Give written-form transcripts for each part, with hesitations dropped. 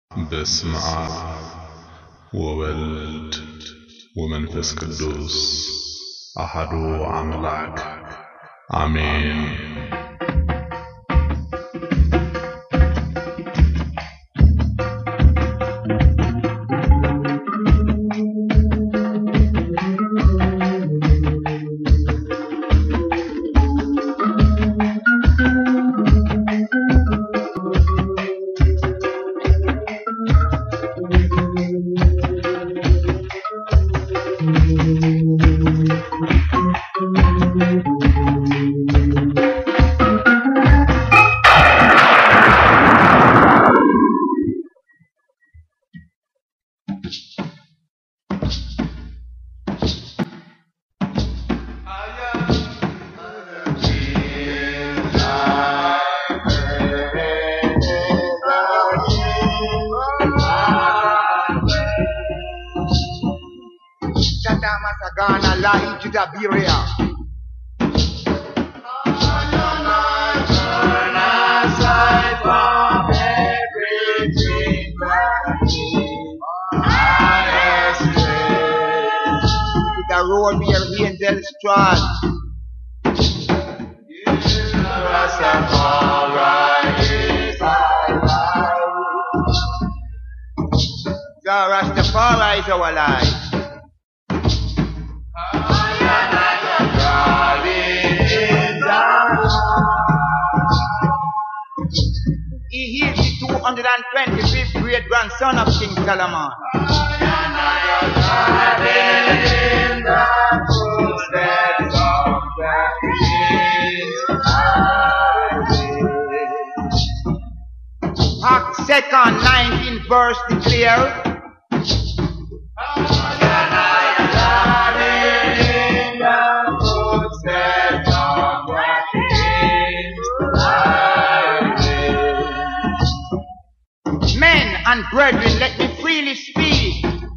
በስመ አብ ወወልድ ወመንፈስ ቅዱስ አሐዱ አምላክ አሜን። Masagana lahi juda biria. Turn aside from everything that I escape. The road where angels trod. Rastafari is alive. Rastafari is our life. He is the 225th great grandson of King Solomon. Acts 2nd 19th verse declare, men and brethren, let me freely speak.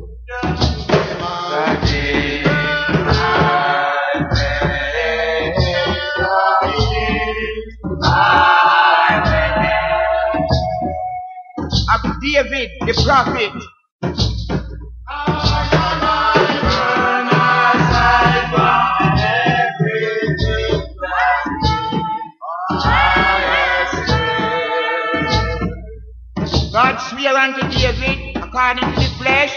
Of David the prophet. God swear unto David according to the flesh.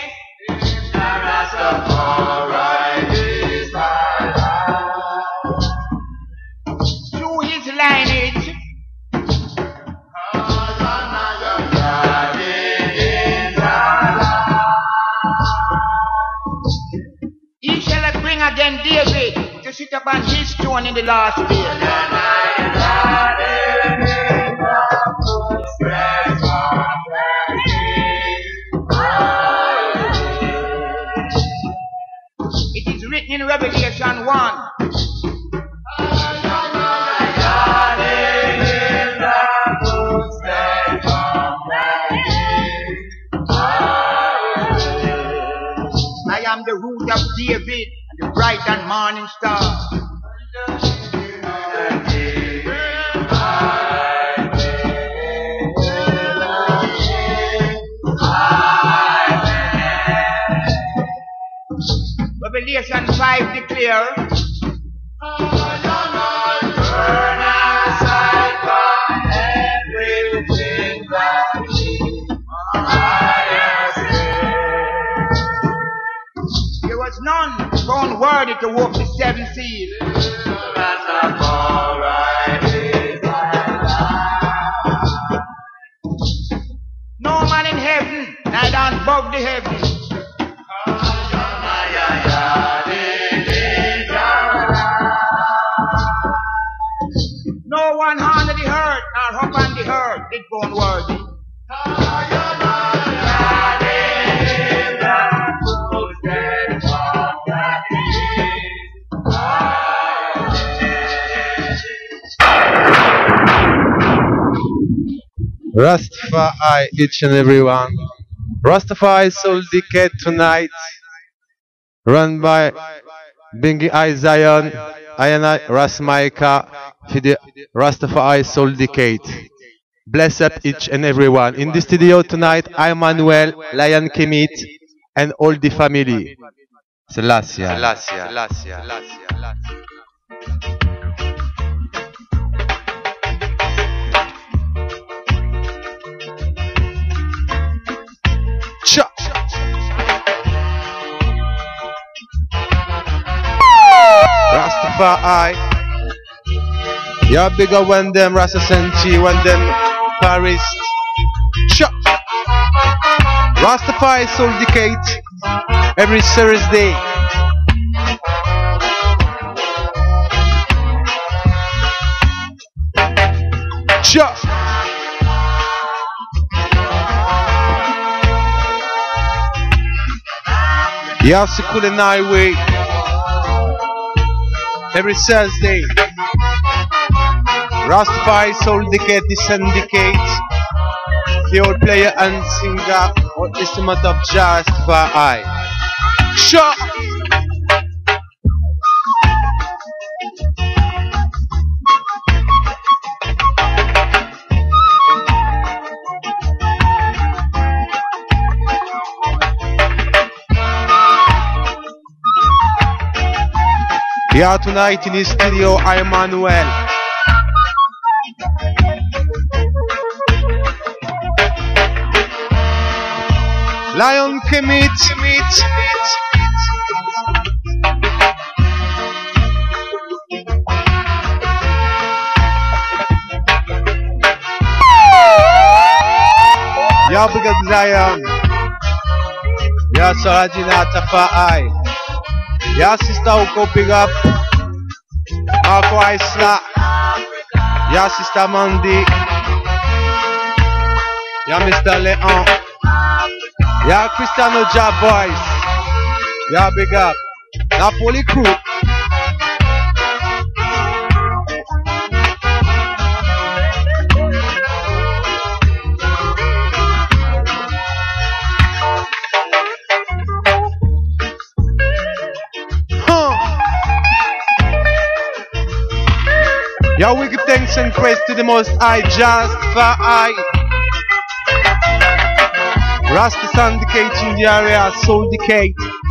Through his lineage, he shall bring again David to sit upon his throne in the last day. It is written in Revelation 1. I am the root of David and the bright and morning star. Revelation 5 declare, turn aside from everything that I escape. There was none found worthy to walk the seven seas. No man in heaven, neither above the heavens. No one under the earth nor up on the earth did born worthy. Rastafari, each and every one. Rastafari Soul Decade tonight, run by Bingi I Zion, I and I Ras Maika for the Rastafari Soul Decade. Bless up each and everyone. In the studio tonight, I'm Manuel, Lion Kemit, and all the family. Selassie. Cha. Rastafari. You're bigger when them Rasta Senchi, when them Paris. Cha. Rastafari Soul Decade every Thursday. Cha. You have to cool and highway every Thursday. Rastafari Soul Decade, the syndicate, the old player and singer or instrument of Rastafari. Sure. Here tonight in the studio, I'm Manuel. Lion Kemit. Ya big up Zion. Ya Sarajina Tafai. Ya sister Uko big up. Marco Isla. Ya sister Mandy. Ya Mr. Leon. Ya Cristiano Ja Boys. Ya big up. Napoli crew. Ya we give thanks and praise to the Most High, Rastafari. Rasta Syndicate in the area, Soul Decade.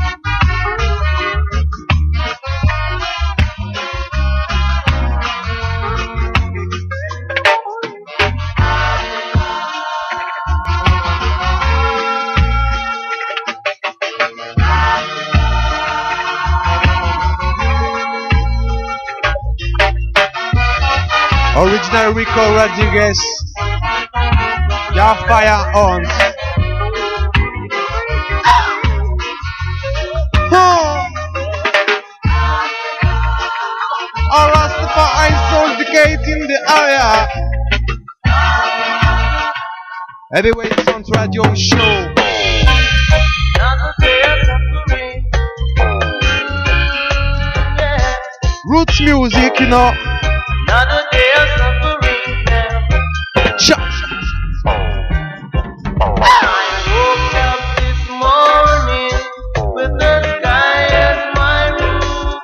Original Rico Rodriguez. Ya fire on. Rastafari Soul Decade in the area. Heavyweight Sound Radio Show. Roots music, you know. Another day of suffering now. I woke up this morning with the sky as my roof.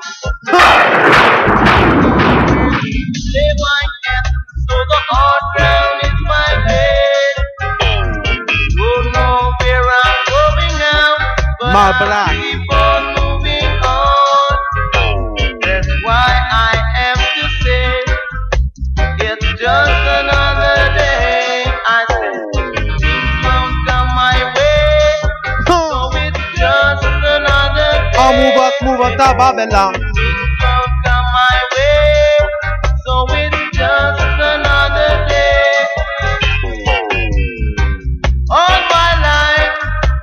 Lay my head so the hard ground is my bed. Don't know where I'm going now, but My I black. keep on moving on. That's why I am to say it's just another day. I said things won't come my way, so it's just another day. Move out, Babylon. Things won't come my way, so it's just another day. All my life,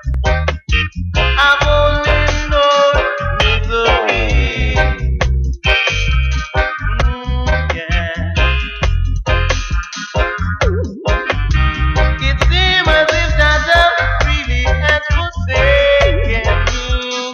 I've only known misery. Yeah. It seems as if Dada really has forsaken me.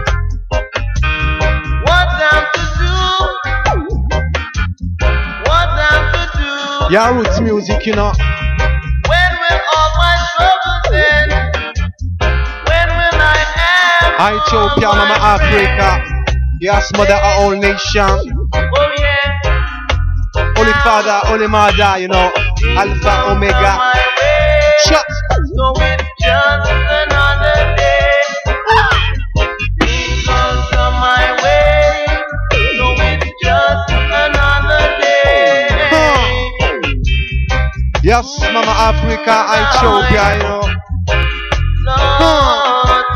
What I'm to do? What I'm to do? Ya Roots music, you know. When will all my troubles end? When will I have Ethiopia, all Mama my Africa. friends? Yes, mother of all nation. Oh yeah, Holy Father, Holy Mother, you know. Alpha Omega. Shut. So it's just another day. Things don't come my way. So it's just another day. Yes, Mama Africa, Ethiopia, you know. Lord.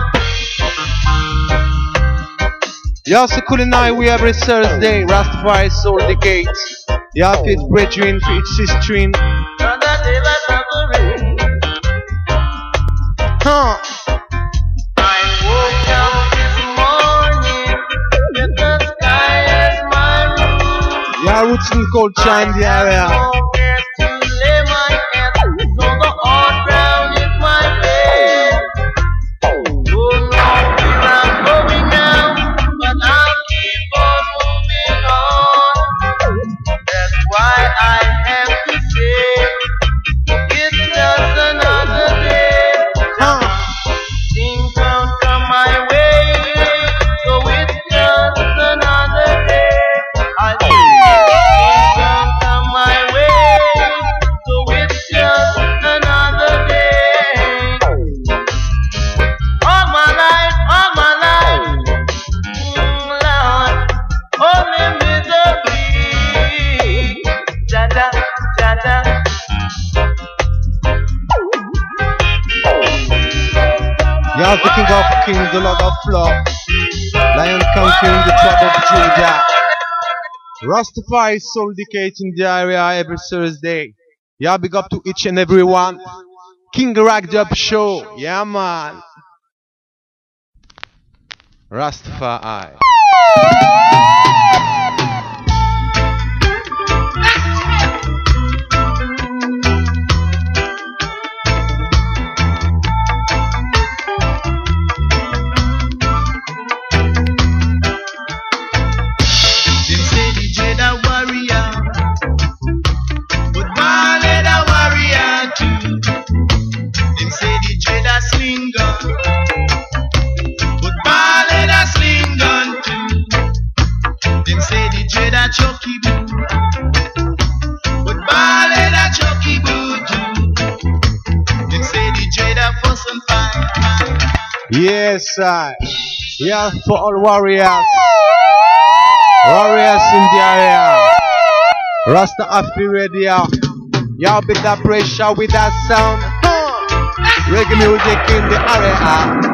Yes, the culinary we every Thursday. Rastafari Soul Decade. Yeah, it's brethren, it's sister. Another day that's suffering. I woke up this morning with the sky as my room. Yeah, roots and culture in the area. Nowhere to lay my head, so the hard ground is my bed. Don't know where I'm going now, but I'll keep on moving on. That's why I have to say, it's just another day. Things don't come my way, so it's just another day. I think things don't come my way, so it's just another day. All my life, Lord, only misery. Jaja, Jaja. Yeah, the King of Kings, the Lord of Lords. Lion conquering the tribe of Judah. Rastafari Soul Decade in the area every Thursday. Yeah, big up to each and every one. King Ragdub Show. Yeah, man. Rastafari. Them say the Jedi warrior, but Ballet a warrior too. Them say the Jedi sling gun, but Ballet a sling gun too. Them say the Jedi Chucky boo, but Ballet a Chucky boo too. Them say the Jedi fuss and fight. Yes, sir. Yeah, for all warriors. Warriors in the area. Rasta Afri Radio. Y'all beat that pressure with that sound. Reggae music in the area.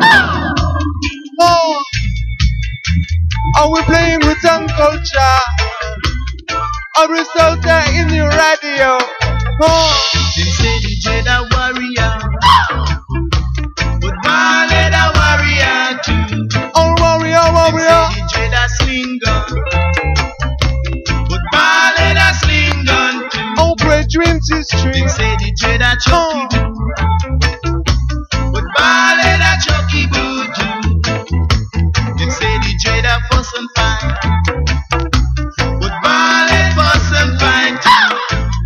Are we playing rhythm culture? Are we still there in the radio? Them say the Jedi warrior, but Ballet a warrior too. Oh, warrior, Them warrior. say the Jedi sling gun, but Ballet a sling gun too. Oh, great dreams is true. Them say the Jedi Chucky boo, but Ballet a Chucky boo too. Them say the Jedi fuss and fight, but Ballet fuss and fight too.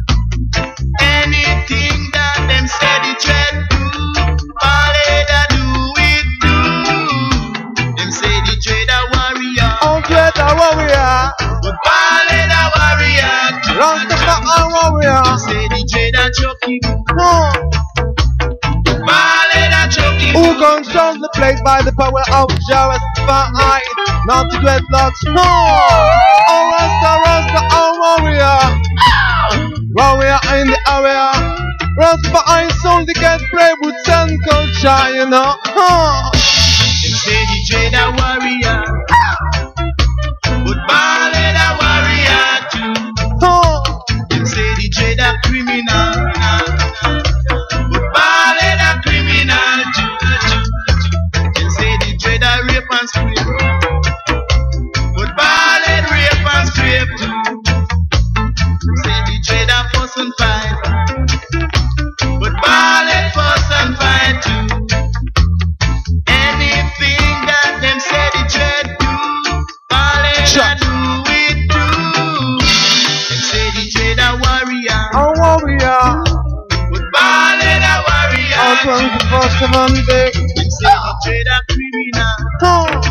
Anything that them say the Jedi do, Ballet a do it too. Them say the Jedi warrior, Oh, great warrior. but Ballet a warrior too. Rastafari warrior. Them say the Jedi Chucky boo, Oh. Ballet a Chucky Who boo. controls the place by the power of Jah Rastafari? Not to dreadlocks. Oh, Rasta, Rasta, oh, warrior. Warrior in the area. Rastafari soul to get brave with sun culture, you know. Them say the Jedi warrior, but Ballet a warrior too. Them say the Jedi criminal, but Ballet a criminal too. Them say the Jedi rape and scrape, but Ballet rape and scrape too. Them say the Jedi fuss and fight, but Ballet fuss and fight too. Anything that them say the dread do, Ballet Shut. do it too. Them say the dread a warrior, Oh, warrior. but Ballet a warrior Oh, too. 24/7 day. Them say the dread a criminal,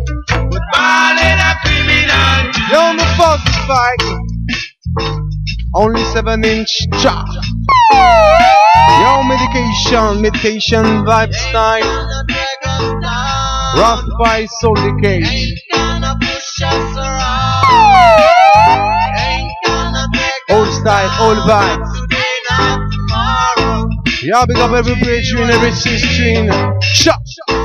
but Ballet a criminal too. You're the first fight. Only 7-inch chop. Yo, medication vibe style. Rastafari Soul Decay. Old style, old vibes. Yeah, big up every bridge in every stream. Chop.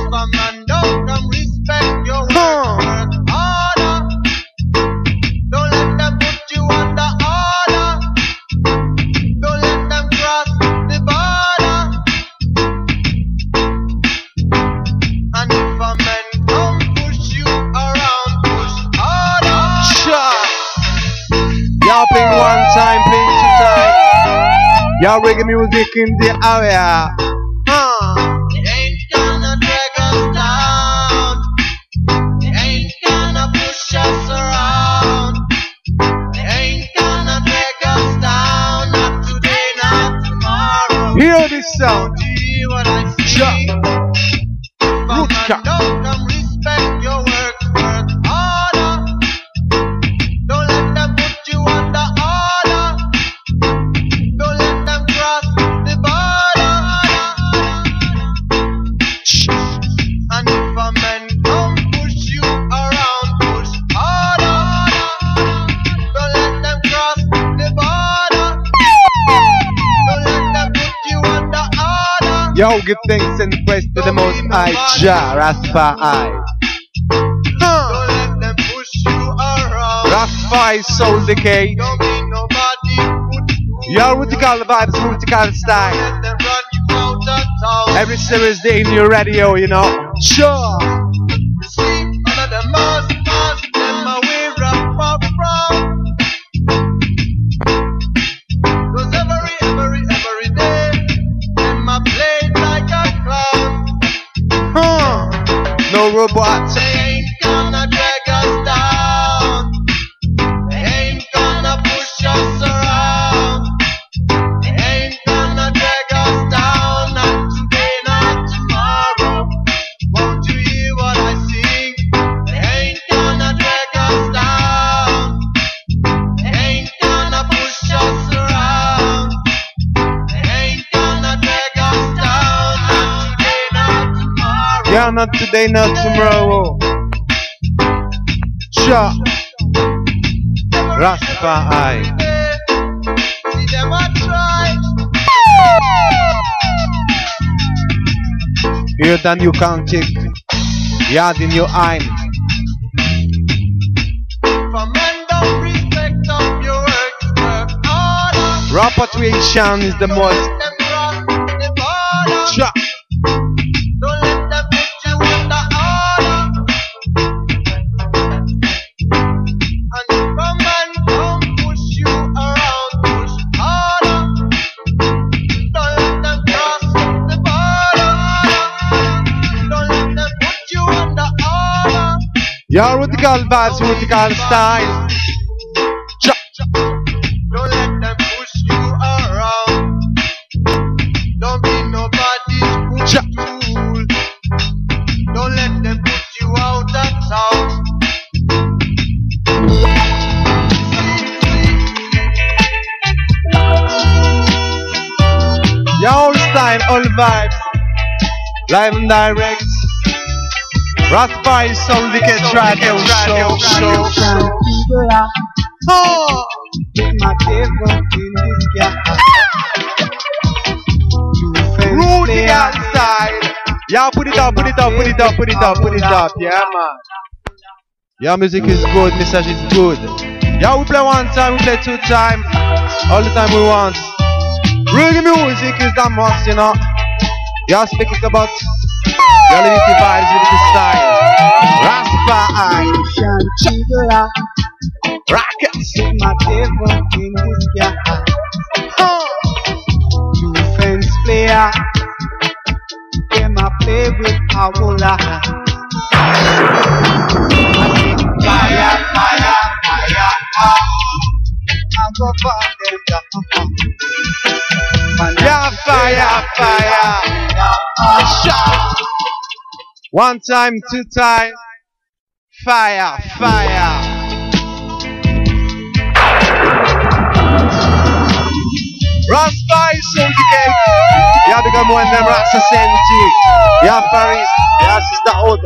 Y'all playing one time, playing two time. Y'all reggae music in the area. They ain't gonna drag us down. They ain't gonna push us around. They ain't gonna drag us down. Not today, not tomorrow. Hear this sound. See what I see. Root Come respect your work harder. Don't let them put you under order. Don't let them cross the border. And if a man come push you around, push harder. Don't let them cross the border. Don't let them put you under order. Yo, give thanks and praise to the Most High Jah Rastafari. Don't let them push you around. Rastafari Soul Decay. Don't be nobody put you. Yo, radical vibes, radical style. Let them run you out of town. Every Thursday in your radio, you know. Sure. See, another mass, them away wrap up from. 'Cause every day, them a play like a clown. No robots. They ain't gonna drag us down. They ain't gonna push us around. They ain't gonna drag us down. Not today, not tomorrow. Won't you hear what I sing? They ain't gonna drag us down. They ain't gonna push us around. They ain't gonna drag us down. Not today, not tomorrow. Yeah, not today, not tomorrow. Sure. Rastafari. See them a try. Hear that you can't take. Yard in your eye. For men don't respect of your work harder. Repatriation is the most. Let them cross the border. Sure. Don't let them put you under order. And if a man come push you around, push harder. Don't let them cross the border. Don't let them put you under order. Yeah, radical vibes, radical style. Sure. Don't let them push you around. Don't be nobody's Sure. fool. Don't let them put you out of town. Yeah, all style, all vibes. Live and direct. Rastafari Soul Decay Radio Show. Oh. Rudy style. Yeah, put it up, put it up, put it up, put it up, put it up. Yeah, man. Yeah, music is good, message is good. Yeah, we play one time, we play two time. All the time we want. Reggae music is the must, you know. Yeah, speaking about your liberty vibes, liberty style. Rastafari. Rockets. Defense player, them a play with our life. Fire, fire, fire, I go burn them down. Yeah, fire, fire. Shot. One time, two time. Fire, fire. Rasta is syndicate. Yeah, big up one them Rasta Senti. Yeah, Paris. Yeah, Sister Oud.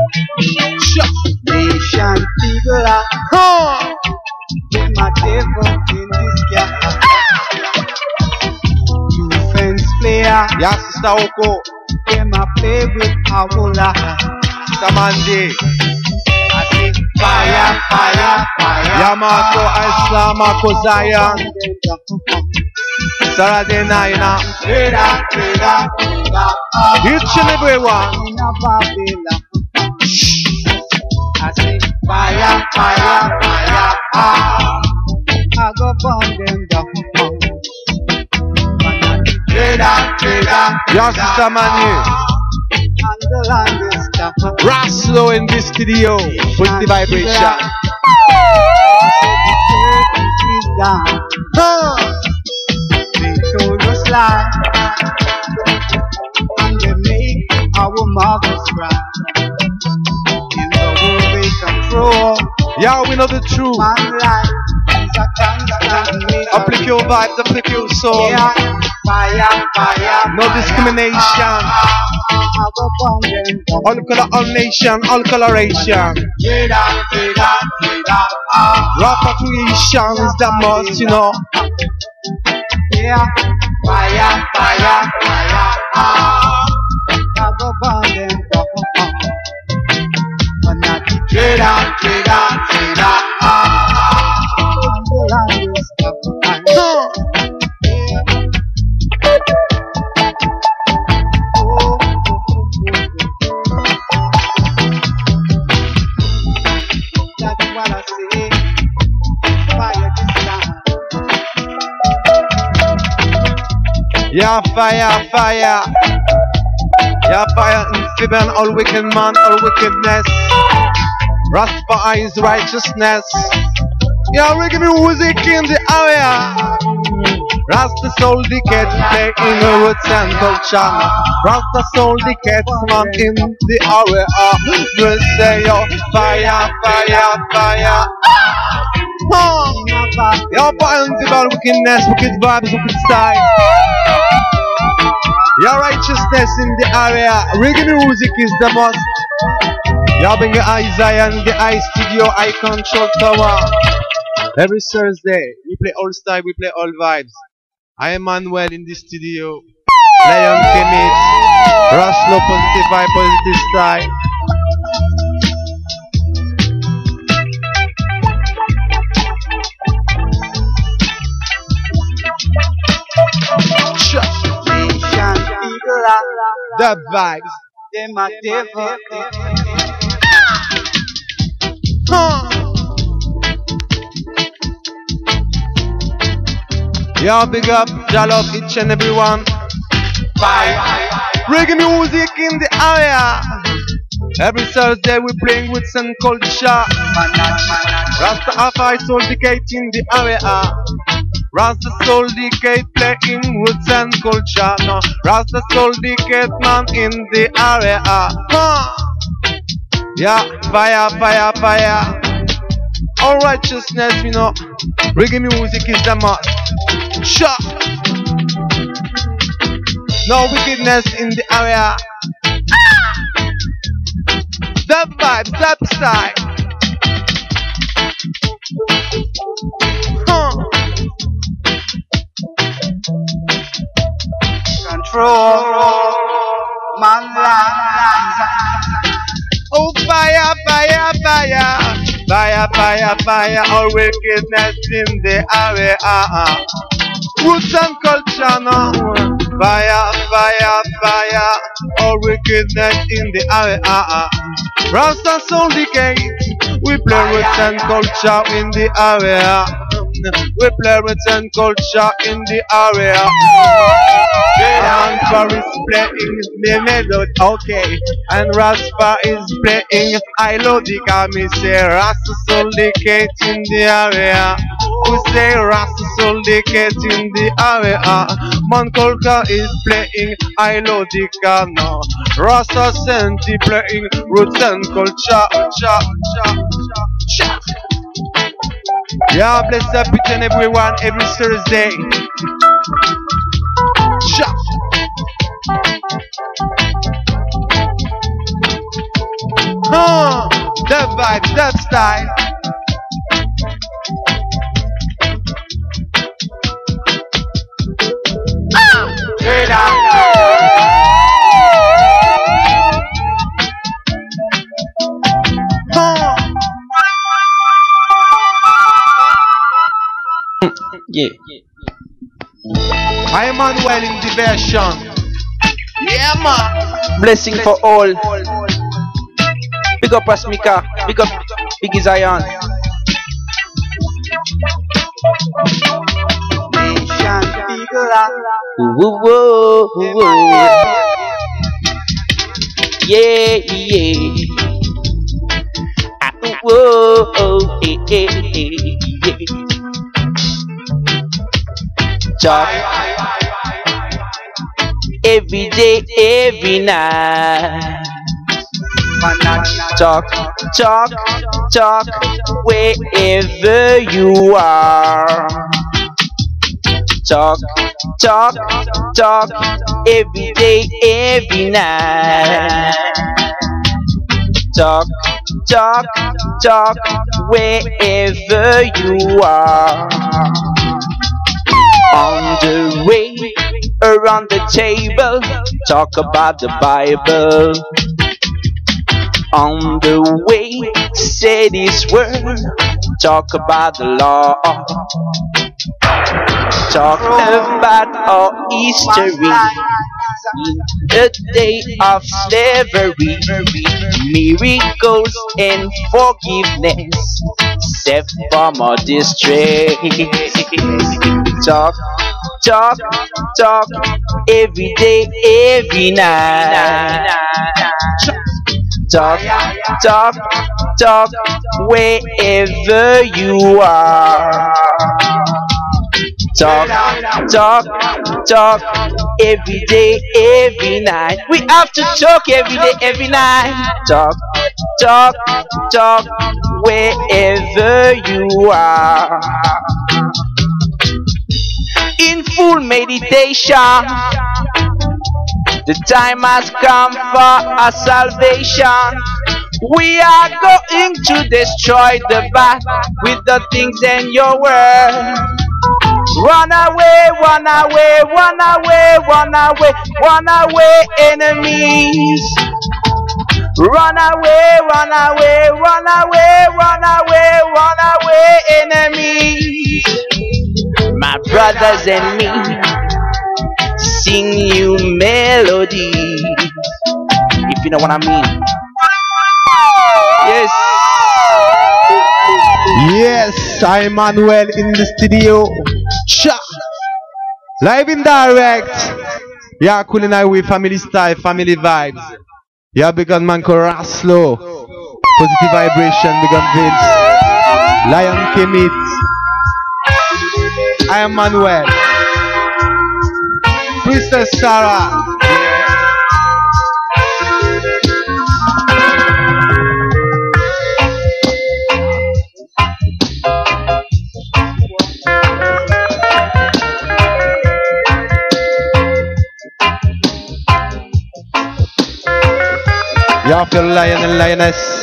Nation people are them a devil in disguise. You fence player, Yeah, Sister Oko. them a play with Awola. Sister Mandy. I say fire, fire, fire. Yeah, Marco Islam, Marco Zion. Saturday night, Trader, trader, trader. each and every one. In a Babylon. I say fire, fire, fire. I go burn them down. Trader, trader. Yeah, Sister Manu. And the land is down. Raslo in this studio with the vibration. Is down. They told us lies, and they make our mothers cry. In the world they control, Yeah, we know the truth. man life is a constant make. Uplift your vibes, uplift your soul. Yeah, fire, fire. No discrimination. I go burn them down. All color, all nation, all coloration. Trader, trader, trader. Repatriation is the most, you know. Yeah, fire, fire, fire. I go burn them down. But not the trader, trader, trader. And the land is down. That's what I say. Fire this time. Yeah, fire, fire. Yeah, fire in Fiban, all wicked man, all wickedness. Rastafari is righteousness. Yeah, reggae music in the area. Rasta soul decade, play in the roots and culture. Rasta soul decade, man in the area. We'll say, yo, fire, fire, fire. Yo, fire in Fiban, wickedness, wicked vibes, wicked style. Your righteousness in the area. Reggae music is the must. You bring your Isaiah and the I Studio, I Control Tower. Every Thursday, we play all style, we play all vibes. I am Manuel in the studio. Lion Kemet, Raslo, positive vibe, positive style. Nation people are The vibes. them a devil. Yo, big up, y'all love each and every one. Reggae music in the area. Every Thursday we playing with some culture. Rastafari soul decade in the area. Rasta soul decade playing roots and culture. No, Rasta soul decade man in the area. Yeah, fire, fire, fire. All righteousness, you know. Reggae music is the must. Sure. No wickedness in the area. The vibes, that side. Control man lies. Oh, fire, fire, fire. Fire, fire, fire. All wickedness in the area. Roots and culture now. Fire, fire, fire. All wickedness in the area. Rasta soul decay. We play roots and culture in the area. We play roots and culture in the area. And Paris playing the melody, okay. And Raspa is playing Ilodica. Me say Rasta soul decay in the area. We say Rasta soul decay in the area. Mankolka is playing Ilodica now. Rasta Senti playing roots and culture. Yeah, bless up each and everyone every Thursday. That vibe, that style. Yeah. I am Manuel in diversion. Yeah, man. Blessing for all. Big up Asmika. Big up Biggie Zion. Nation people are Woo woo woo woo. Yeah yeah. Ah, whoa, oh, yeah. Talk every day, every night. Talk, talk, talk wherever you are. Talk, talk, talk every day, every night. Talk, talk, talk wherever you are. On the way, around the table, talk about the Bible. On the way, say this word, talk about the law. Talk about our history. In the day of slavery, miracles and forgiveness, saved from our distress. Talk, talk, talk every day, every night. Talk, talk, talk wherever you are. Talk, talk, talk every day, every night. We have to talk every day, every night. Talk, talk, talk wherever you are. In full meditation, the time has come for our salvation. We are going to destroy the bad with the things in your word. Run away, run away, run away, run away, run away, enemies. Run away, run away, run away, run away, run away, enemies. My brothers and me sing you melody, if you know what I mean. Yes. Yes, I'm Manuel in the studio. Cha! Live in direct. Yeah, Culinary with family style, family vibes. Yeah, big on Manco Raslo. Positive vibration, big on Vince. Lion Kemit. I am Manuel. Princess Sarah. Y'all feel lion and lioness.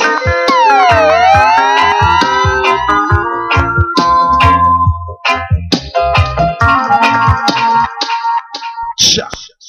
Cha.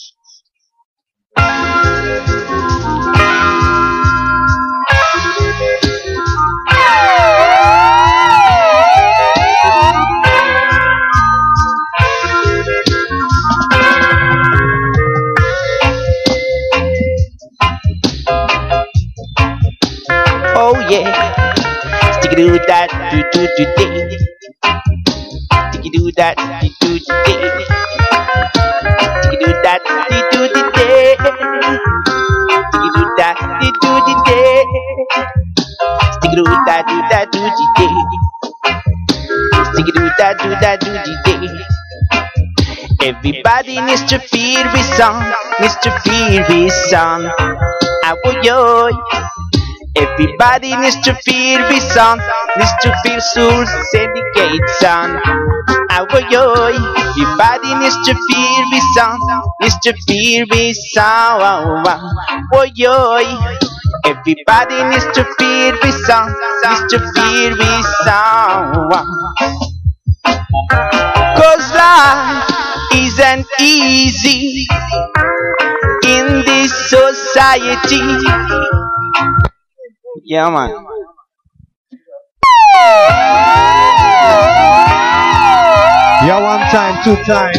Oh yeah, sticky do that, do day. Sticky do that, do day. Sticky do that, do day. Sticky do that, do day. Sticky do that, do day. Sticky do that, do day. Everybody needs to feel with song, needs to feel with song. I will yo. Everybody needs to feel this song, needs to feel soul syndicate song. Everybody needs to feel this song, needs to feel this song. Everybody needs to feel this song, needs to feel this song. Cause life isn't easy in this society. Yeah, man. Yeah, one time, two time.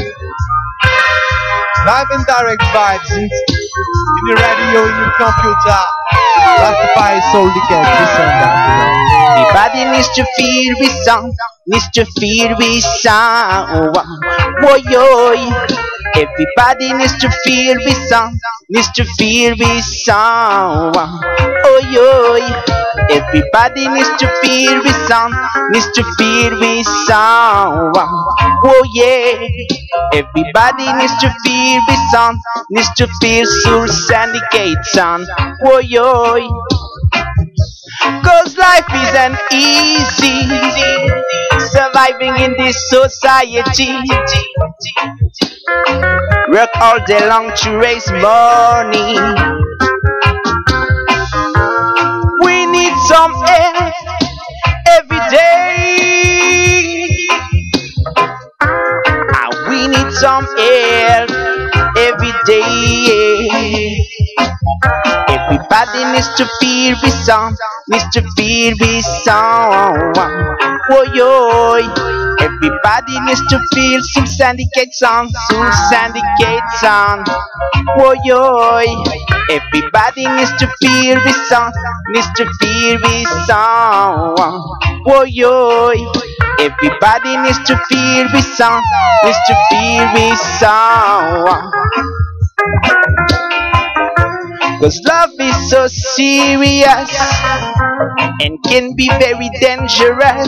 Live and direct vibes in the radio, in your computer. Rastafari Soul Decay, listen that. Everybody needs to feel this song, needs to feel this song. Boy, everybody needs to feel this song, needs to feel this song. Oh, everybody needs to feel this song, needs to feel this song. Oh, yeah. Everybody needs to feel this song, needs to feel Soul Syndicate sound. Oh, cause life isn't easy surviving in this society. Work all day long to raise money. We need some help every day. We need some help every day. Everybody needs to feel this song, needs to feel this song. Oh, everybody needs to feel Soul Syndicate song, Soul Syndicate song. Oh, everybody needs to feel this song, needs to feel this song. Oh, everybody needs to feel this song, needs to feel this song. Cause love is so serious and can be very dangerous.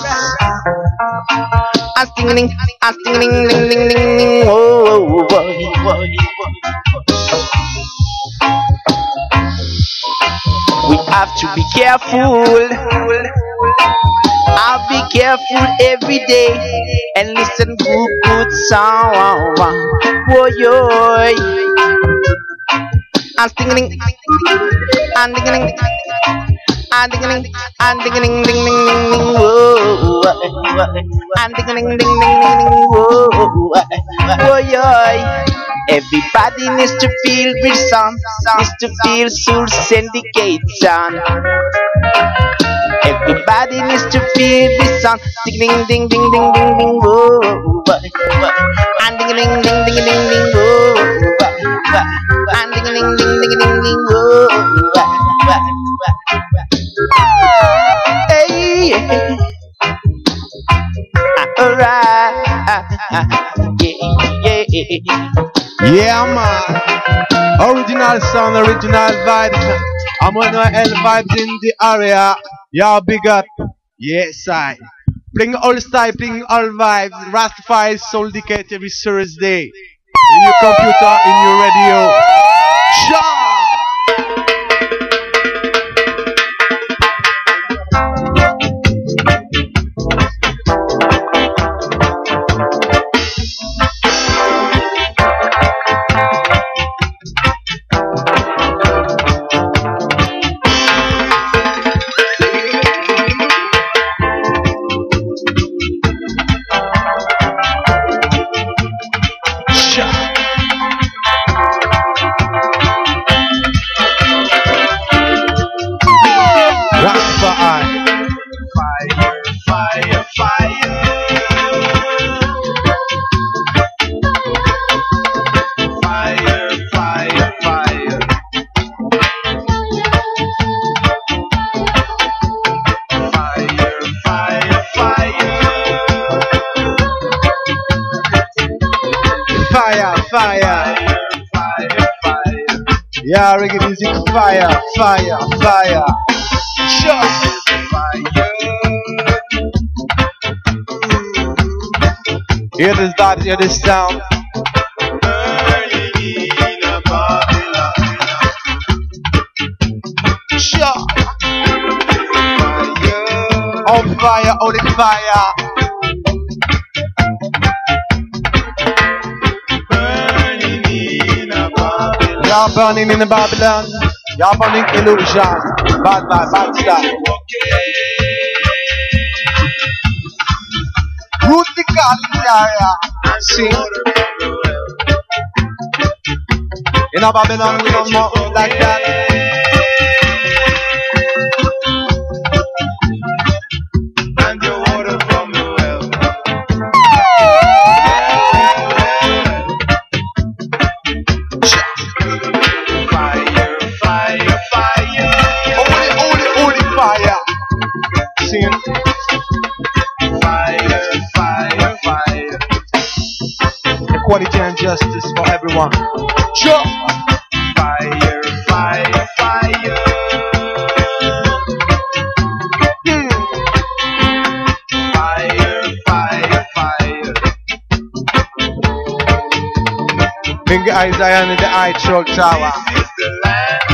I'm stinging, ding, ding, ding, ding, oh, boy. We have to be careful. I'll be careful every day and listen to good sound. Oh, I'm stinging, and ding, and ding, and ding, ding, ding, ding, whoa, and ding, ding, ding, ding, whoa, oh, everybody needs to feel this song, needs to feel Soul Syndicate sound. Everybody needs to feel this song, ding, ding, ding, ding, ding, ding, ding, whoa, and ding, ding, ding, ding, ding, ding, whoa. And ding ding ding ding ding ding whoa. Hey, alright, yeah, man. Original sound, original vibes. I'm on L vibes in the area. Y'all big up. Yes, I. Playing all style, playing all vibes. Rastafari Soul Decay every Thursday. In your computer, in your radio. Sure. Yeah, reggae music, fire, fire, fire. Just fire. Hear this dot, hear this sound. Sure. On fire, on fire. Y'all burning in Babylon. Y'all burning illusion. Bad vibe, bad style. Rudy Collins area. See? In a Babylon we don't walk like that. And your water from the well. Fire, fire, fire. Holy fire. See? Fire, fire, fire. Equality and justice for everyone. Sure. Fire, fire, fire. Fire, fire, fire. Bring Isaiah in the eye truck tower. This is the land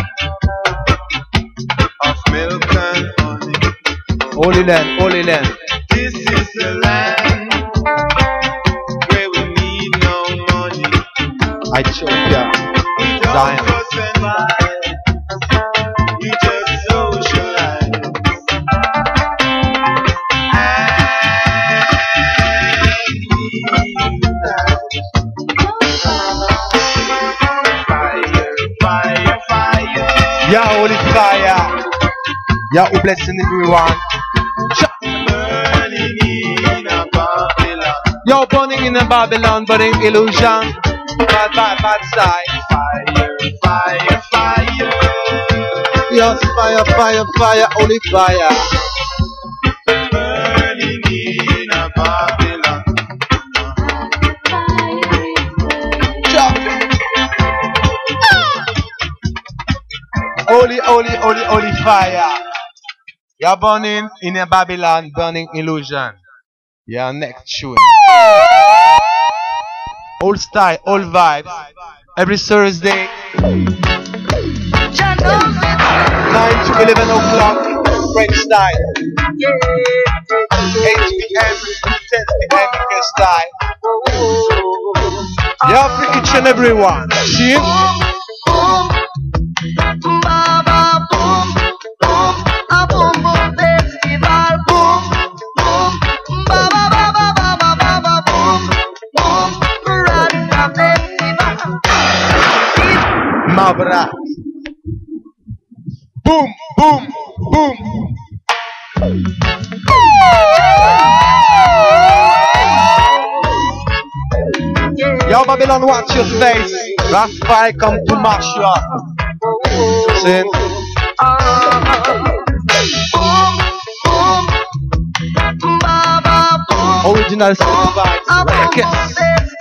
of milk and honey. Holy land, holy land. This is the land where we need no money. I choke ya. We don't Zion. fuss and fight. We just socialize. Fire, fire, fire. Ya holy fire. Ya who blessing everyone. Burning in a Babylon. Yo burning in a Babylon, burning illusion. Bad vibe, bad style. Fire, fire, fire. Yes, fire, fire, fire, holy fire. Burning in a Babylon. Holy, holy, holy, holy fire. You're burning in a Babylon, burning illusion. Your next tune. Old style, old vibes. Every Thursday, 9 to 11 o'clock, French style. 8 p.m. to 10 p.m. UK style. Yeah, for each and every one. See? Mabra. Boom, boom, boom. Yo, Babylon, watch your face. Rastafari come to mash you up. See? Original certified records.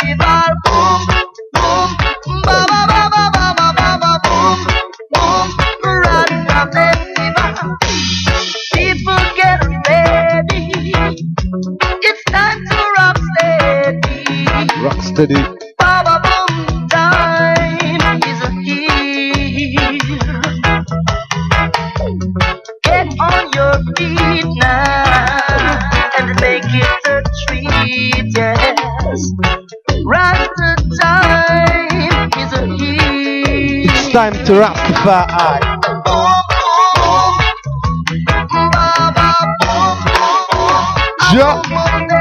People get ready. It's time to rock steady. Rock steady. Baba boom time is here. Get on your feet now and make it a treat, yes. Rasta time is here. It's time to Rastafari. Yeah.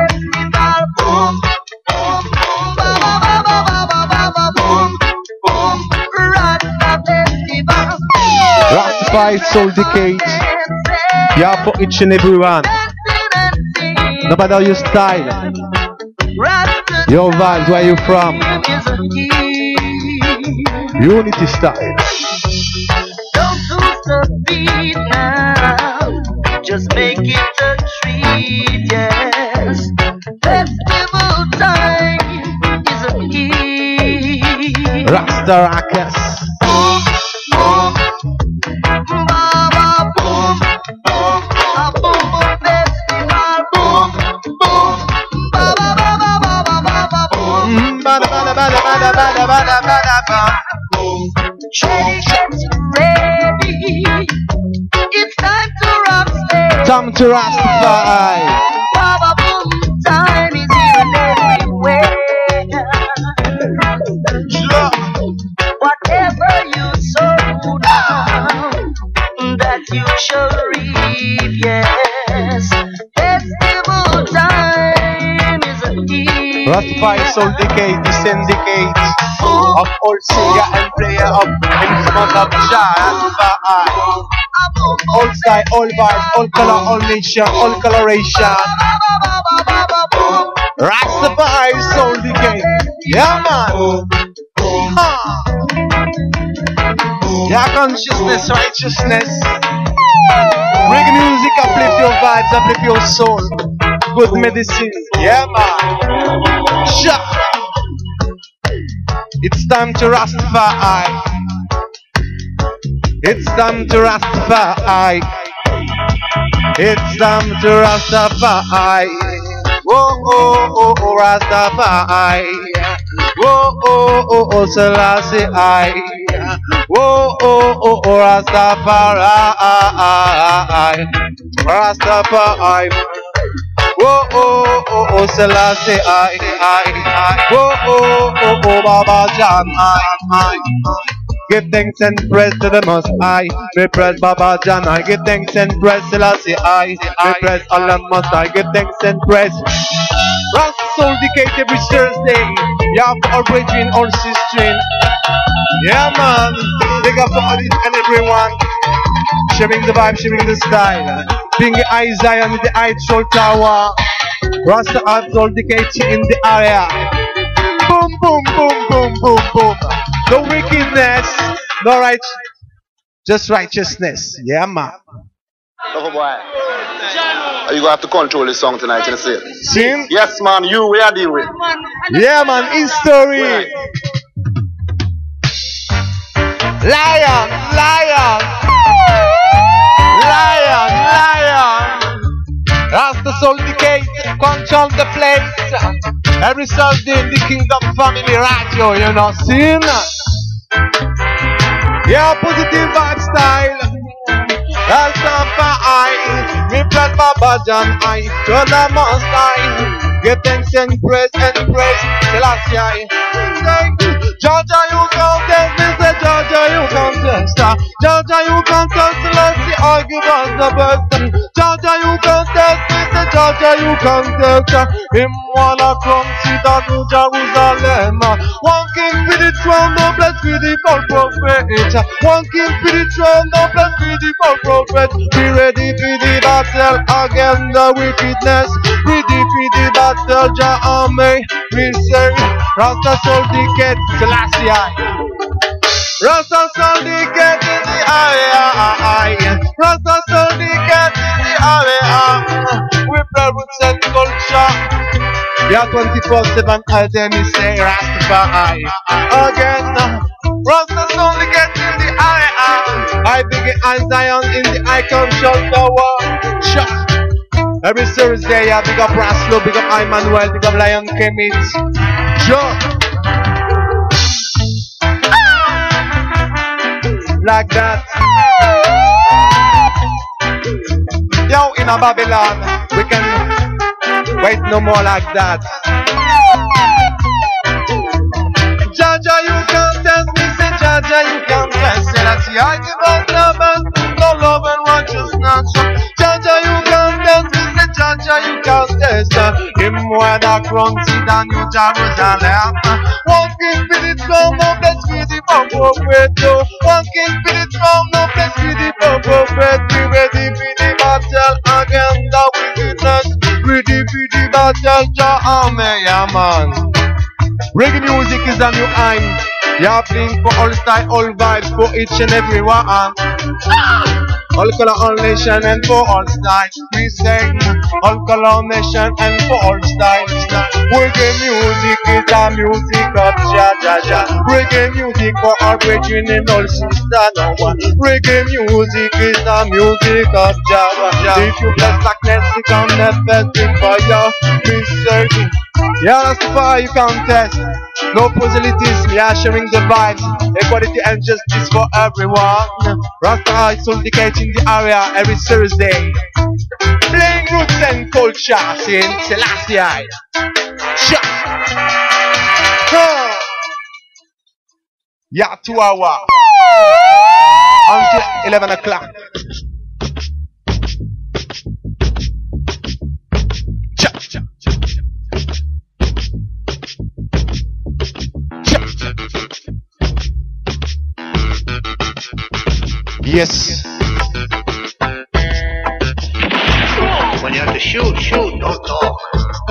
Rastafari Soul Decade. Yeah, for each and every one. No matter your style, your vibes, where you from. Unity style. Don't lose the beat now. Just make it a treat, yes. Festival time is here. Rasta Rakas. Ready. It's time to rock steady. Time to Rastafari. Baba boom time is here and everywhere. Whatever you sow now, that you Rastafari Soul Decade, the syndicate of all singer and player of instrument of Jah Rastafari. All style, all vibes, all color, all nation, all coloration. Rastafari Soul Decade. Yeah, man. Yeah, consciousness, righteousness. Reggae music uplift your vibes, uplift your soul. Good medicine. Yeah, man. Sure. It's time to Rastafari. It's time to Rastafari. It's time to Rastafari. Oh, oh, oh, oh, Rastafari. Oh, oh, oh, oh, Selassie. Oh, oh, oh, oh, Rastafari. Rastafari. Oh, oh, oh, oh, Selassie. Oh, oh, oh, oh, Baba Jan. Give thanks and praise to the Most High. We praise Baba Jan. I give thanks and praise Selassie. We praise Allah Most High. Give thanks and praise. Rasta Soul Decade every Thursday. Yeah, for all brethren, all sisters. Yeah, man. Big up to all and everyone. Sharing the vibe, sharing the style. Being the High Zion in the High Troll Tower. Rasta Soul Decade in the area. Boom, boom, boom, boom, boom, boom. No wickedness, no right, just righteousness. Yeah, man. Oh boy. You gonna have to control this song tonight, you see? See? Yes, man. You we are dealing with. Yeah, man. History. Lion, lion, lion, lion. Rasta Soul Decade, control the place. Every Sunday in the Kingdom Family Radio, you know, seen? Yeah, positive vibe style. Rastafari, we bless Baba Jan, I to the Most High. Give thanks and praise, Selassie. Georgia, you can't test, Mr. Georgia, you can't test. Georgia, you can't test, Selassie, I give us the best. Georgia, you can't test, Mr. Georgia, you can't test. Him wanna come sit down to Jerusalem. One king for the throne, no bless for the false prophet. One king for the throne, no bless for the false prophet. Be ready for the battle against the wickedness. Ready for the battle, Jah army. We say, Rasta Soul Decade, Selassie. Rasta Soul Decade in the area. Rasta Soul Decade in the area. We play roots and culture. Yeah, 24/7 as any say Rastafari. Again, Rasta Soul Decade in the area. I begin as Zion in the icon show tower. Shut. Every Thursday, yeah, big up Raslo, big up Emmanuel, big up Lion Kemet. Sure. Like that. Yo, in a Babylon, we can wait no more like that. Jaja, you can't test me, say Jaja, you can't test me. That's the I give us the best, no love and righteousness. Jaja, you can't test me, say Jaja, you can't test me. Him where the crown sit down New Jerusalem. One king for the throne, no bless for the prophet. One king for the throne, no bless for the prophet. Be ready for the battle against the wickedness. Ready for the battle, Jah army, yeah man. Reggae music is a new aim. You're playing for all style, all vibes, for each and every one. All color, all nation, and for all style. We sing all color, nation, and for all style. Reggae music is the music of Jah Jah Jah. Reggae music for our brethren and all sisters. Reggae music is the music of Jah Jah. If you bless darkness, you can never think for you. We say. Yeah, that's far you can't test. No proselytism, yeah, sharing the vibes. Equality and justice for everyone. Rasta Soul Decade in the area every Thursday. Playing roots and culture, seeing Selassie. Shut. Yeah, 2 hours. Until 11 o'clock. Yes. When you have to shoot, don't talk.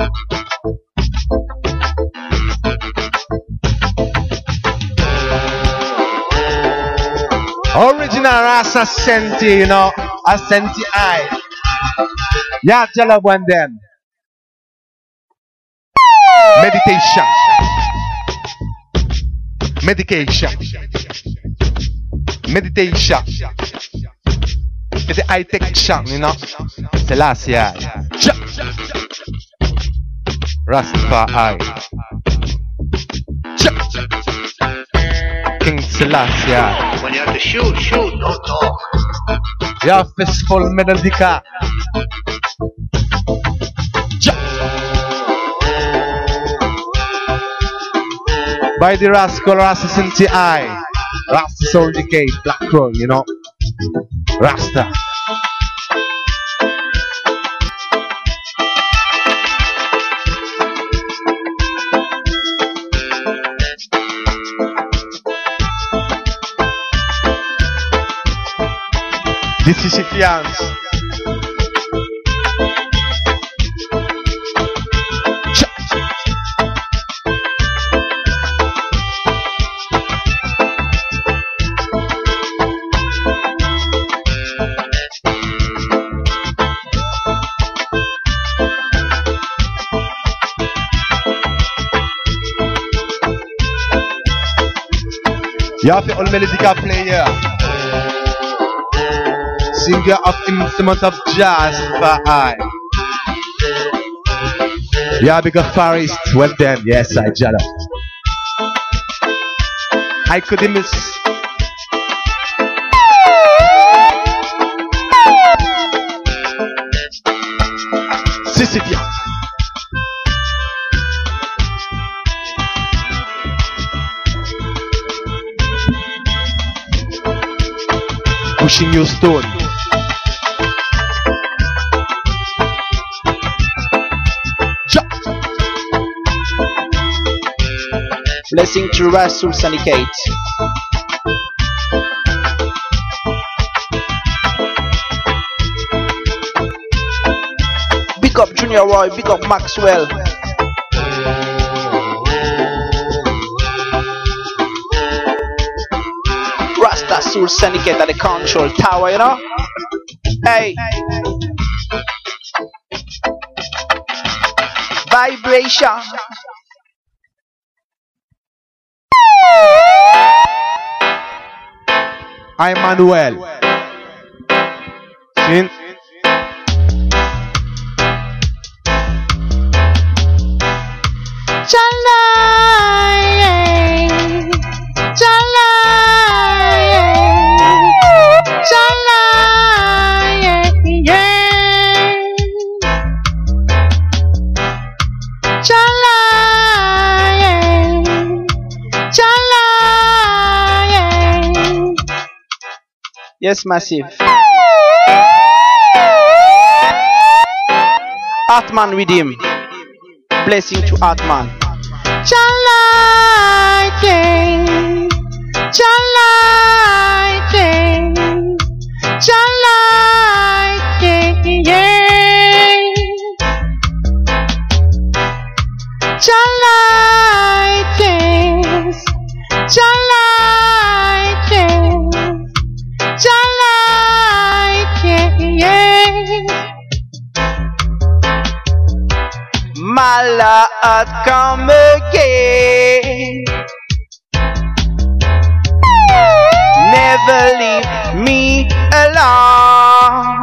Original Rasta Senti, you know. A Senti I. Yeah, tell up one them. Meditation. Medication. Meditation. It's a high-tech shot, you know. Selassie. Rastafari. King Selassie. When you have to shoot, don't talk. Yeah, fistful melodica. By the rascal Rasta Senti I. Rasta Soul Decay, Black Crow, you know. Rasta. This is Sifians. You have all melodica player, singer of instrument of jazz for I. Yeah, big of Forest, well them, yes I jala. I could miss. Sicilian. Pushing your stone. Blessing to Rasul Syndicate. Big up Junior Roy, big up Maxwell. Rasta Soul Syndicate at the control tower, you know? Hey. Vibration. I'm Manuel. Sin. Yes, Massive. Atman with him. Blessing to Atman. Chalighting, chalighting, chalighting, yeah. Chalighting, chalighting, chalighting, yeah. My Lord, come again. Never leave me alone.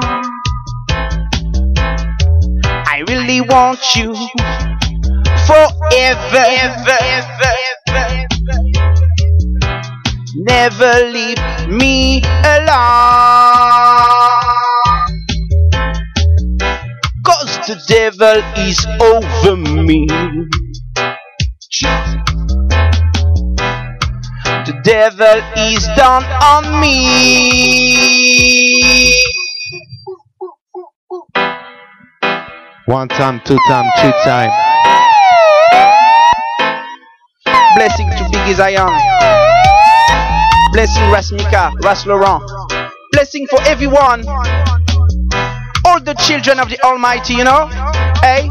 I really want you forever, ever, ever, ever. Never leave me alone. 'Cause the devil is over me. The devil is down on me. One time, two time, three time. Blessing to Biggie Zion. Blessing Rasmika, Ras Laurent. Blessing for everyone. All the children of the Almighty, you know? Hey?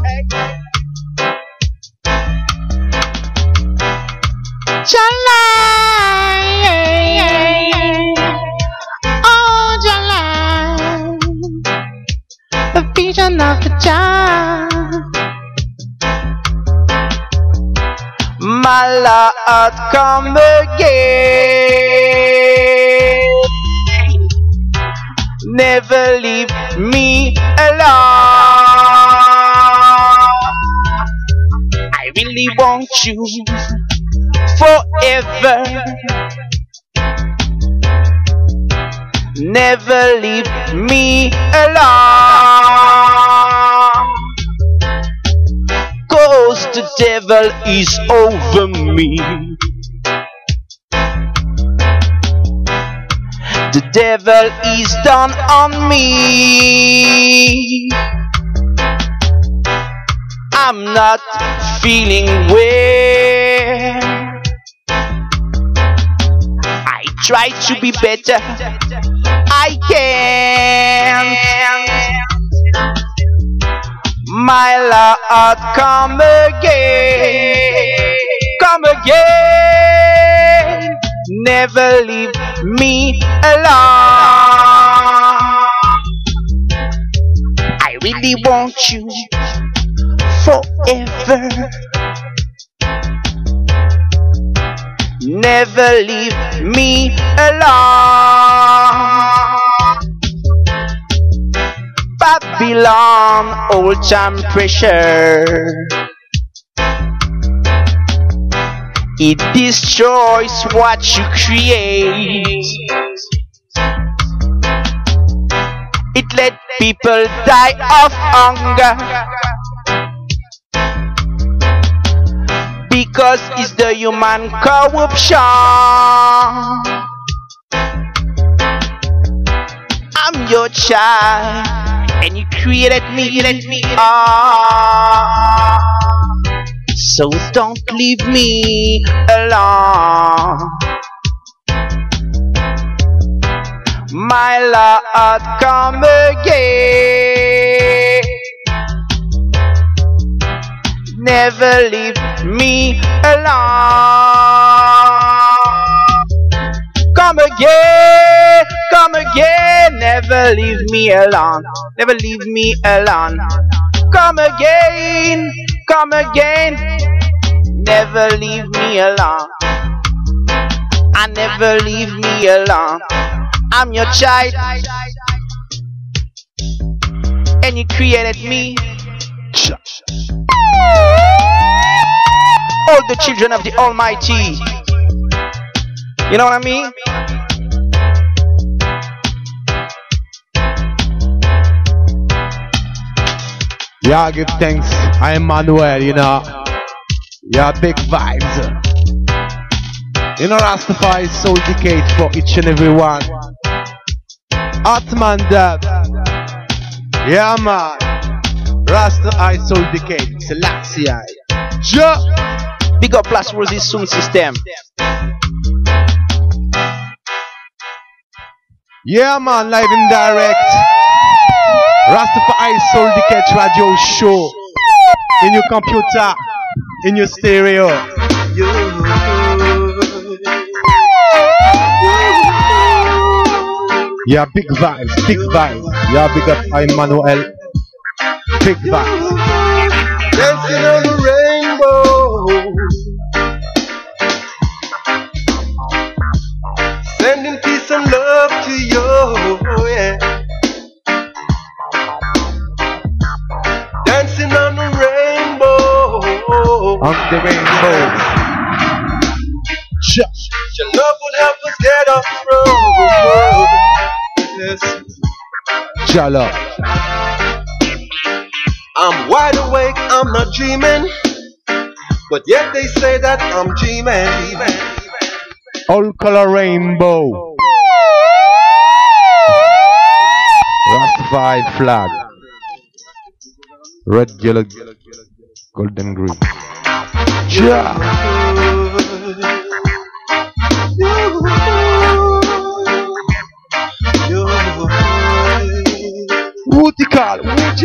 Jalai, oh Jalai, the vision of the child. My Lord, come again. Never leave me alone. I really want you forever. Never leave me alone. 'Cause the devil is over me. The devil is down on me. I'm not feeling well. I try to be better. I can't. My Lord, come again. Come again. Never leave me alone. I really want you forever. Never leave me alone. Babylon, old time pressure. It destroys what you create. It let people die of hunger. Because it's the human corruption. I'm your child, and you created me. So don't leave me alone. My Lord, come again. Never leave me alone. Come again, never leave me alone. Never leave me alone. Come again, never leave me alone. I never leave me alone. I'm your child, and you created me. All the children of the Almighty. You know what I mean? Yeah, give thanks. I am Manuel, you know. Yeah, big vibes. You know, Rastafari Soul Decade for each and every one. Atman Dab. Yeah, man. Rastafari Soul Decade. Selassie. Ja. Big up Plus Rosie Sound System. Yeah, man, live and direct. Rastafari Soul Decade radio show. In your computer, in your stereo. Yeah, big vibes, big vibes. Yeah, big up Emmanuel. Big vibes. Dancing on the rainbow, sending peace and love to you, yeah. Dancing on the rainbow, On the rainbow. your love will help us get off the road. Yes. Jala. I'm wide awake, I'm not dreaming, but yet they say that I'm dreaming. All color rainbow. Rastafari flag. Red, yellow, golden, green. Ja. Woody-call.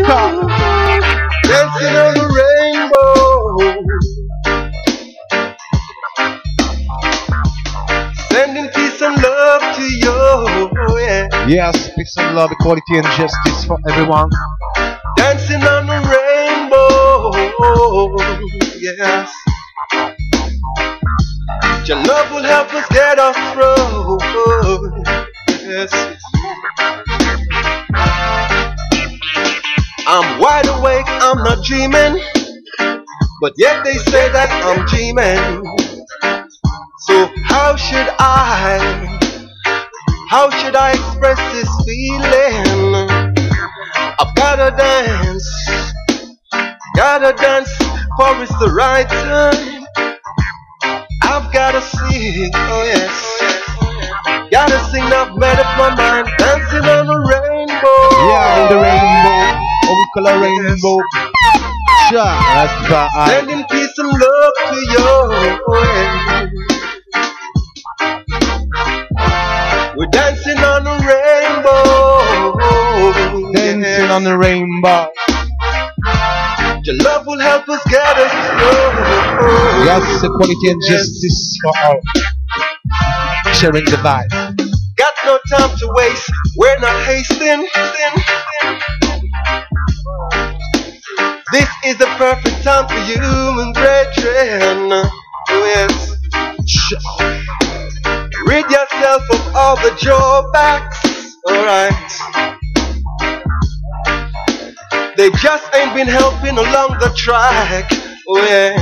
Dancing on the rainbow. Sending peace and love to you. Yeah. Yes, peace and love, equality and justice for everyone. Dancing on the rainbow. Yes. Your love will help us get us through. Yes. I'm wide awake, I'm not dreaming, but yet they say that I'm dreaming. So how should I express this feeling? I've gotta dance, for it's the right time. I've gotta sing, oh yes. Gotta sing, I've made up my mind. Dancing on the rainbow. Yeah, the rainbow. Oh, we call a rainbow. Sure, that's right. Sending peace and love to you. We're dancing on the rainbow. Dancing on the rainbow. Your love will help us get us through. Yes, equality and justice for all. Sharing the vibe. Got no time to waste. We're not hasting. This is the perfect time for human brethren. Oh yes. Rid yourself of all the drawbacks. Alright. They just ain't been helping along the track. Oh yeah.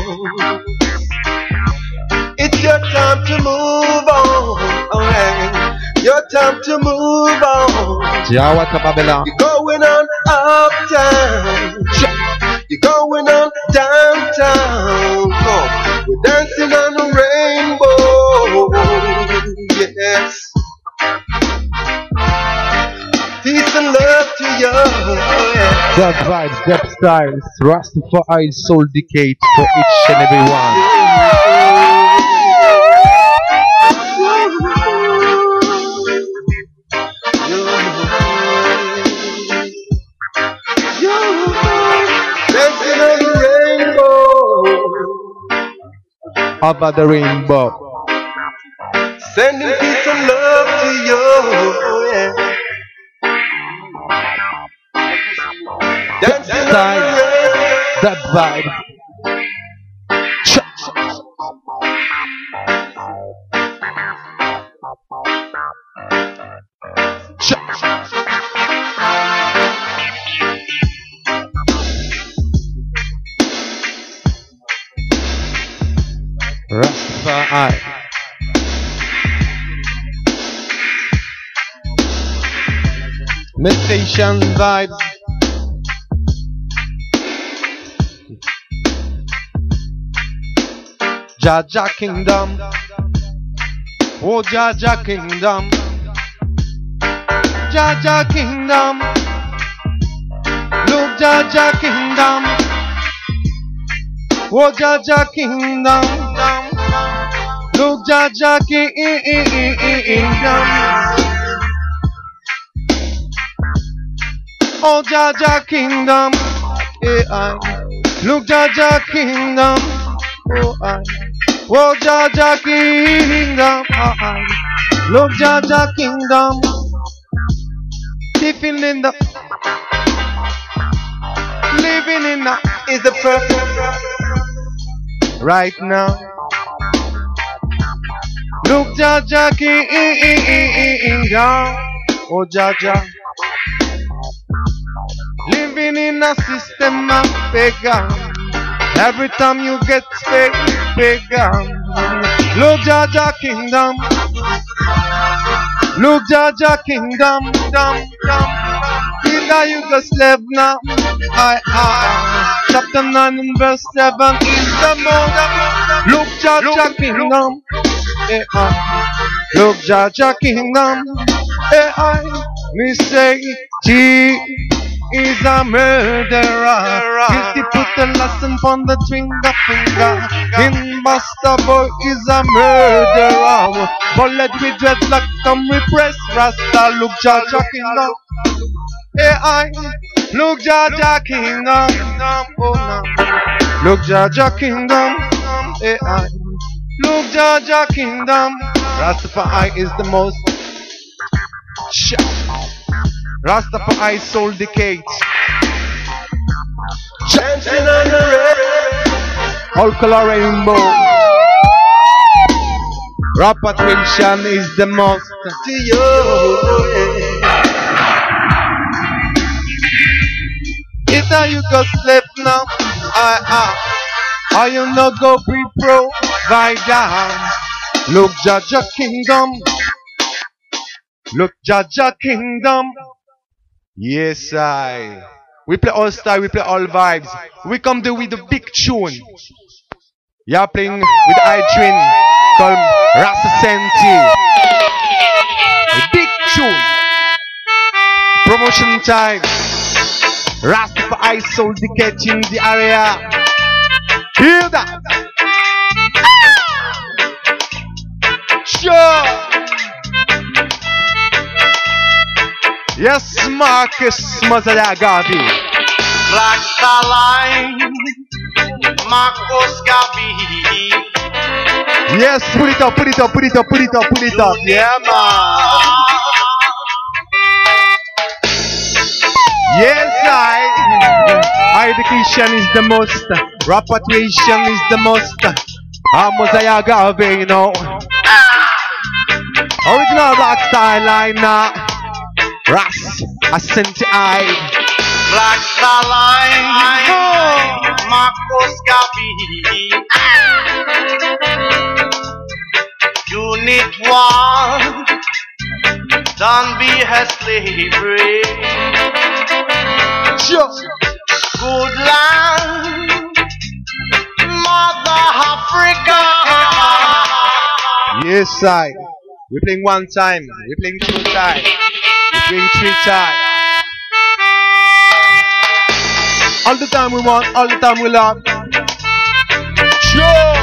It's your time to move on. Oh yeah. Your time to move on. You're going on uptown. You're going on downtown. Oh, we're dancing on the rainbow. Yes. Peace and love to you. Yeah. That vibes, that styles, Rastafari soul decade for each and every one. Dancing on the rainbow. Over the rainbow. Sending peace and love to you. Yeah. Dancing on the rainbow. That vibe. Rastafari. Meditation vibes. Jaja Kingdom. Oh Jaja Kingdom. Jaja Kingdom. Look Jaja Kingdom. Oh Jaja Kingdom. Look Jaja Kingdom. Oh Jaja Kingdom. Look Jaja Kingdom. Oh Jaja Kingdom. Look Jaja Kingdom. Living in the is the perfect right now. Look Jaja Kingdom. Oh Jaja. Living in a system of pagan. Every time you get pagan. Look Jaja Kingdom. Look Jaja Kingdom. In the Yugoslav now. Chapter 9 and verse 7 is the mode. Look Jaja Kingdom. Look Jaja Kingdom. Me say is a murderer. Guilty put the lesson on the finger. In Buster Boy is a murderer. Bullet with dreadlock come repress Rasta. Look Jaja Kingdom. AI. Look Jaja Kingdom. Oh no. Look Jaja Kingdom. AI. Look Jaja Kingdom. Rastafari is the most. Rastafari soul decades. Dancing on the red. All color rainbow. Repatriation is the most. To you. It's how you go slip now. Are you no go be provider? Look Jaja Kingdom. Look Jaja Kingdom. Yes, I. We play all style, we play all vibes. We come there with the big tune. You're playing with the high twin called Rasta Senti. Big tune. Promotion time. Rastafari soul decade in the area. Hear that? Sure. Yes, Marcus Mazayagabi. Black Starline, Marcus Gabi. Yes, put it up, put it up, put it up, put it up, put it up. Yeah, man. Yes, education is the most. Repatriation is the most. Mazayagabi, you know. Original Black Starline now. Ras, Ascenti I. Black Starline, Marcus Gabi. Unit 1, don't be a slavery. Sure. Good land, Mother Africa. Yes, I. We're playing one time, we're playing two times. Bring 3 times. All the time we want, all the time we love. Sure.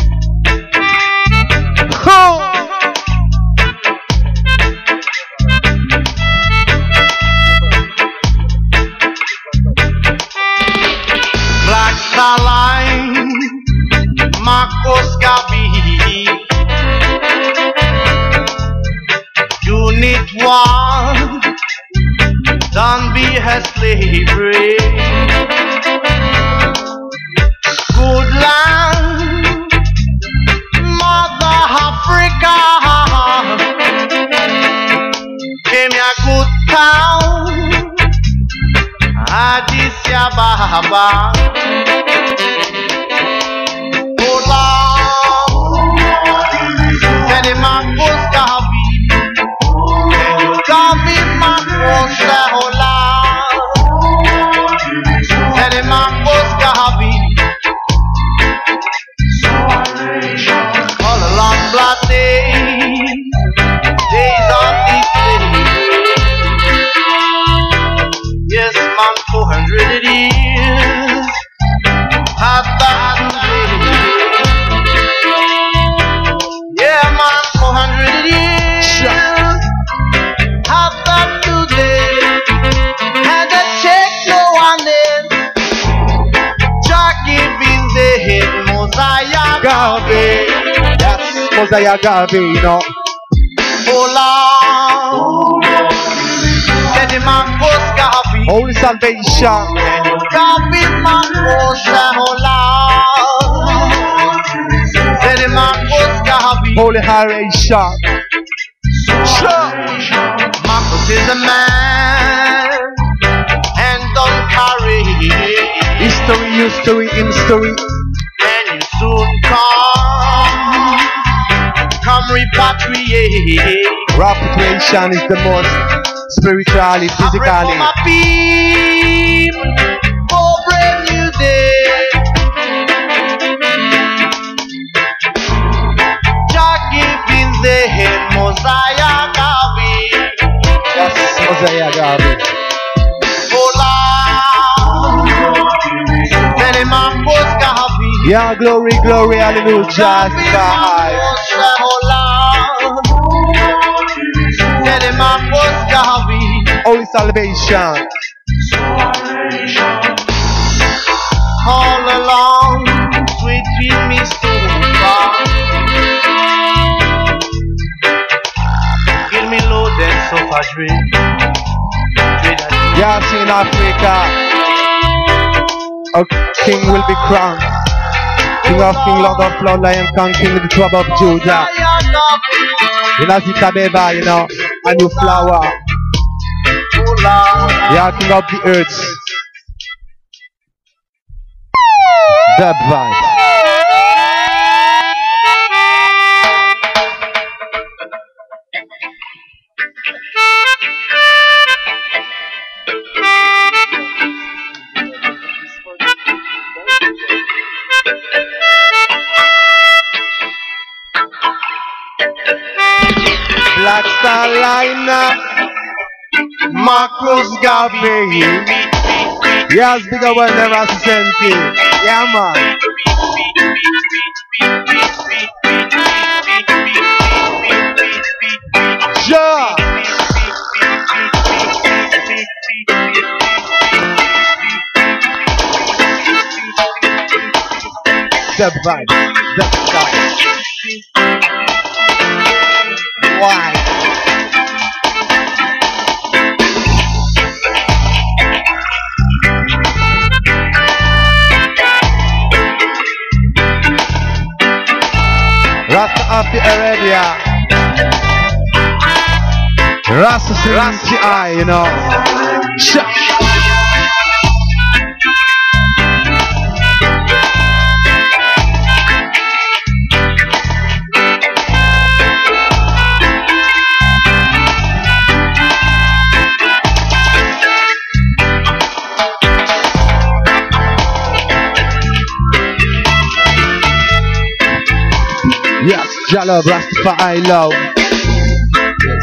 Black Starline, Marcus Gabi. Unit 1, don't be a slavery. Good land, Mother Africa. Give me a good town, Addis Ababa. Oh Lord, tell him Marcus Gabi. Gabi Marcus Hola. Tell him Marcus Gabi. All along black days of this day. Yes, man, 400 years had that today. Yeah, man, 400 years had that today. Had a check no one in. Jack giving the head Mosiah Gabi. That's Mosiah Gabi, you know. Oh Lord, let him Marcus Gabi. Holy salvation. Gabi Marcus, oh Lord. Let him Marcus Gabi. Holy haration. Sure. Marcus is a man and don't carry history in story. And you soon come repatriate. Repatriation is the most spiritually, physically. I pray for my people for a brand new day. Jah giving the head Mosiah Gabi. Yes, Mosiah Gabi. Oh Lord. Yeah, glory, glory, hallelujah, just Holy salvation. All along, sweet dream me so far. Give me low that sofa dream. Yes, in Africa, a king will be crowned. King of King, Lord of Lord, Lion King, King of the tribe of Judah. In Addis Ababa, you know, a new flower. Yeah, King of the earth. Dub vibe. Black Starliner, Marcus Garvey. Yes, bigger one than Rassanti. Yeah, man. Ja. The vibe, the style. Why? Rasta of the Arabia. Rasta Serenity Eye, you know. Yes, Jalo Rastafari love. Yes.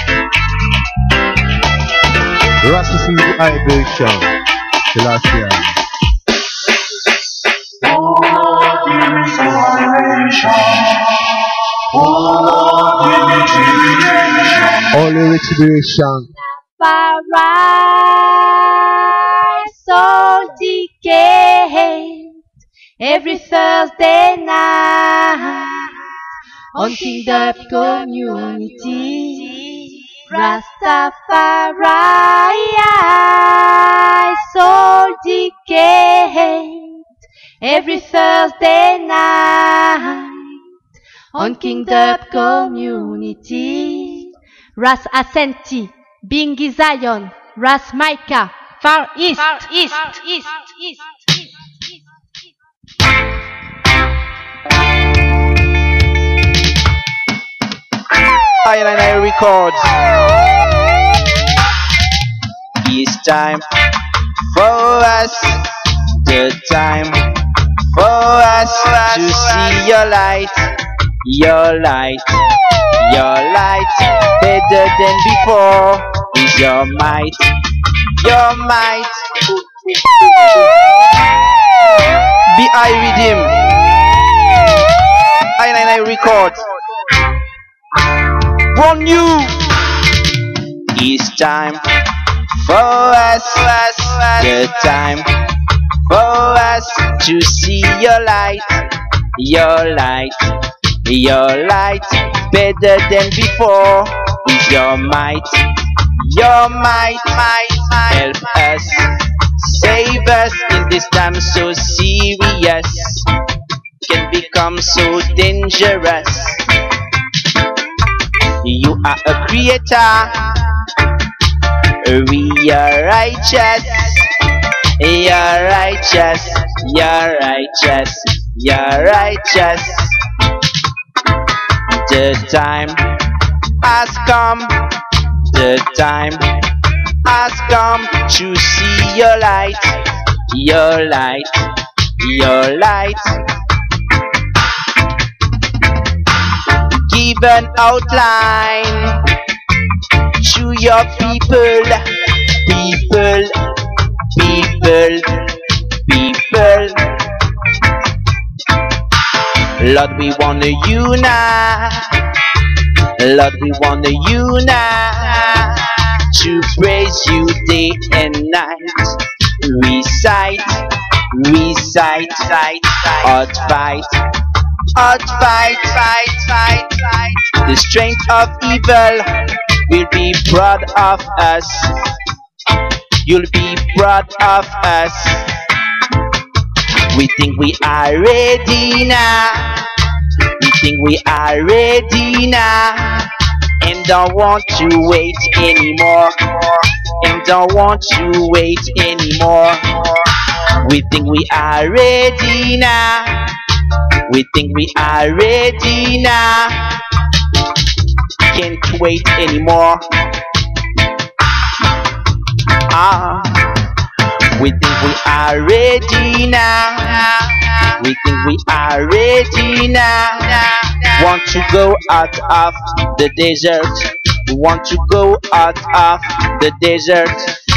Rastafari the vibration. The last year. Only retribution. Soul decay every Thursday night. On Kingdom Community, Rastafari, Soul Decay, every Thursday night. On Kingdom Community, Ras Asenti, Bingi Zion, Ras Micah, Far East, East. I records. It's time for us, the time for us to see your light, your light, your light. Better than before is your might, your might. Be I with him. I records. On you. It's time for us, the time for us to see your light, your light, your light. Better than before is your might, your might. Help us, save us in this time so serious, can become so dangerous. You are a creator, we are righteous, you're righteous, you're righteous, you're righteous. The time has come, the time has come to see your light, your light, your light. Give an outline to your people, people, people, people. Lord, we wanna unite. Lord, we wanna unite to praise you day and night. Recite, recite, hard fight, fight. The strength of evil will be proud of us. You'll be proud of us. We think we are ready now. We think we are ready now. And don't want to wait anymore. And don't want to wait anymore. We think we are ready now. We think we are ready now. Can't wait anymore. We think we are ready now. We think we are ready now. Want to go out of the desert. We want to go out of the desert.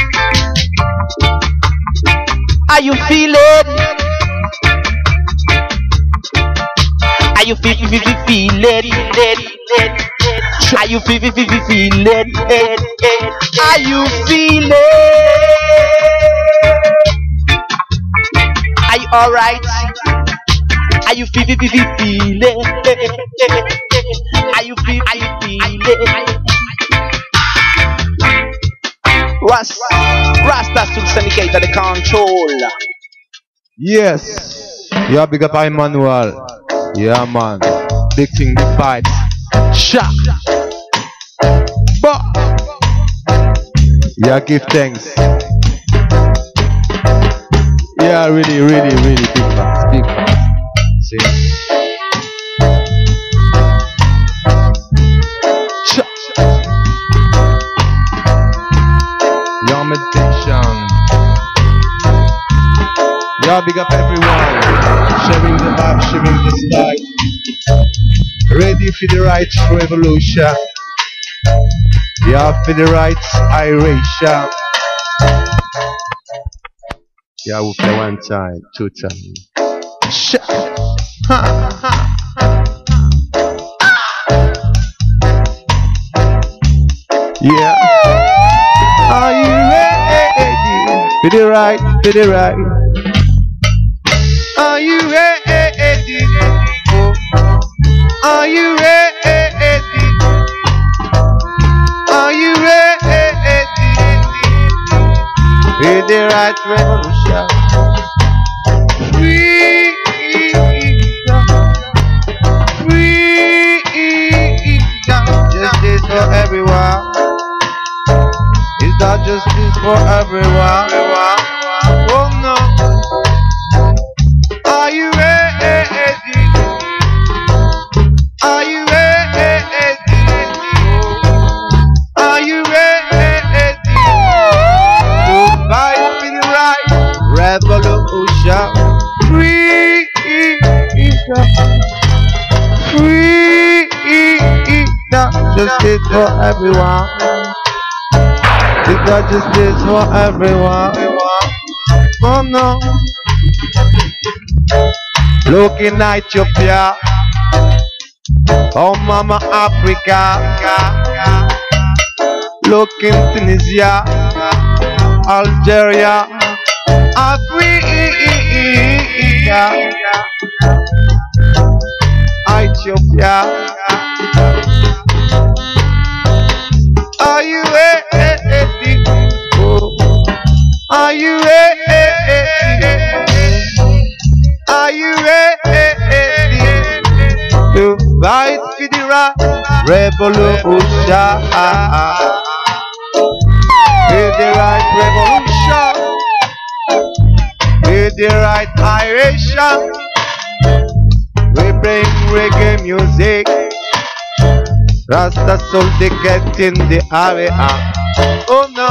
Are you feeling? Are you feeling? Are you feeling? Are you feeling? Are you alright? Are you feeling? Are you feeling? Rasta Syndicate the control. Yes. Yeah, big up Emmanuel. Yeah, man. Big thing, big fight. Shot. But yeah, give thanks. Yeah, really big facts, big facts. See. Your meditation. Yeah, big up everyone. Sharing the vibe, sharing the style. Ready for the right revolution. Yeah, for the right iration. Yeah, we play one time, two times. Yeah. Are you ready? For the right, for the right. Are you ready? Are you ready? Are you ready? With the right revolution. Freedom. Justice for everyone. Is that justice for everyone? Oh no. Are you ready? Are you ready? Are you ready to fight for the right revolution? Freedom, justice for everyone. Is that justice for everyone? Oh no. Look in Ethiopia. Oh mama Africa. Look in Tunisia, Algeria, Africa, Ethiopia. Are you ready? Are you ready? Are you ready to fight for the right revolution? With the right revolution, with the right iration, we bring reggae music. Rasta soul they get in the area. Oh no.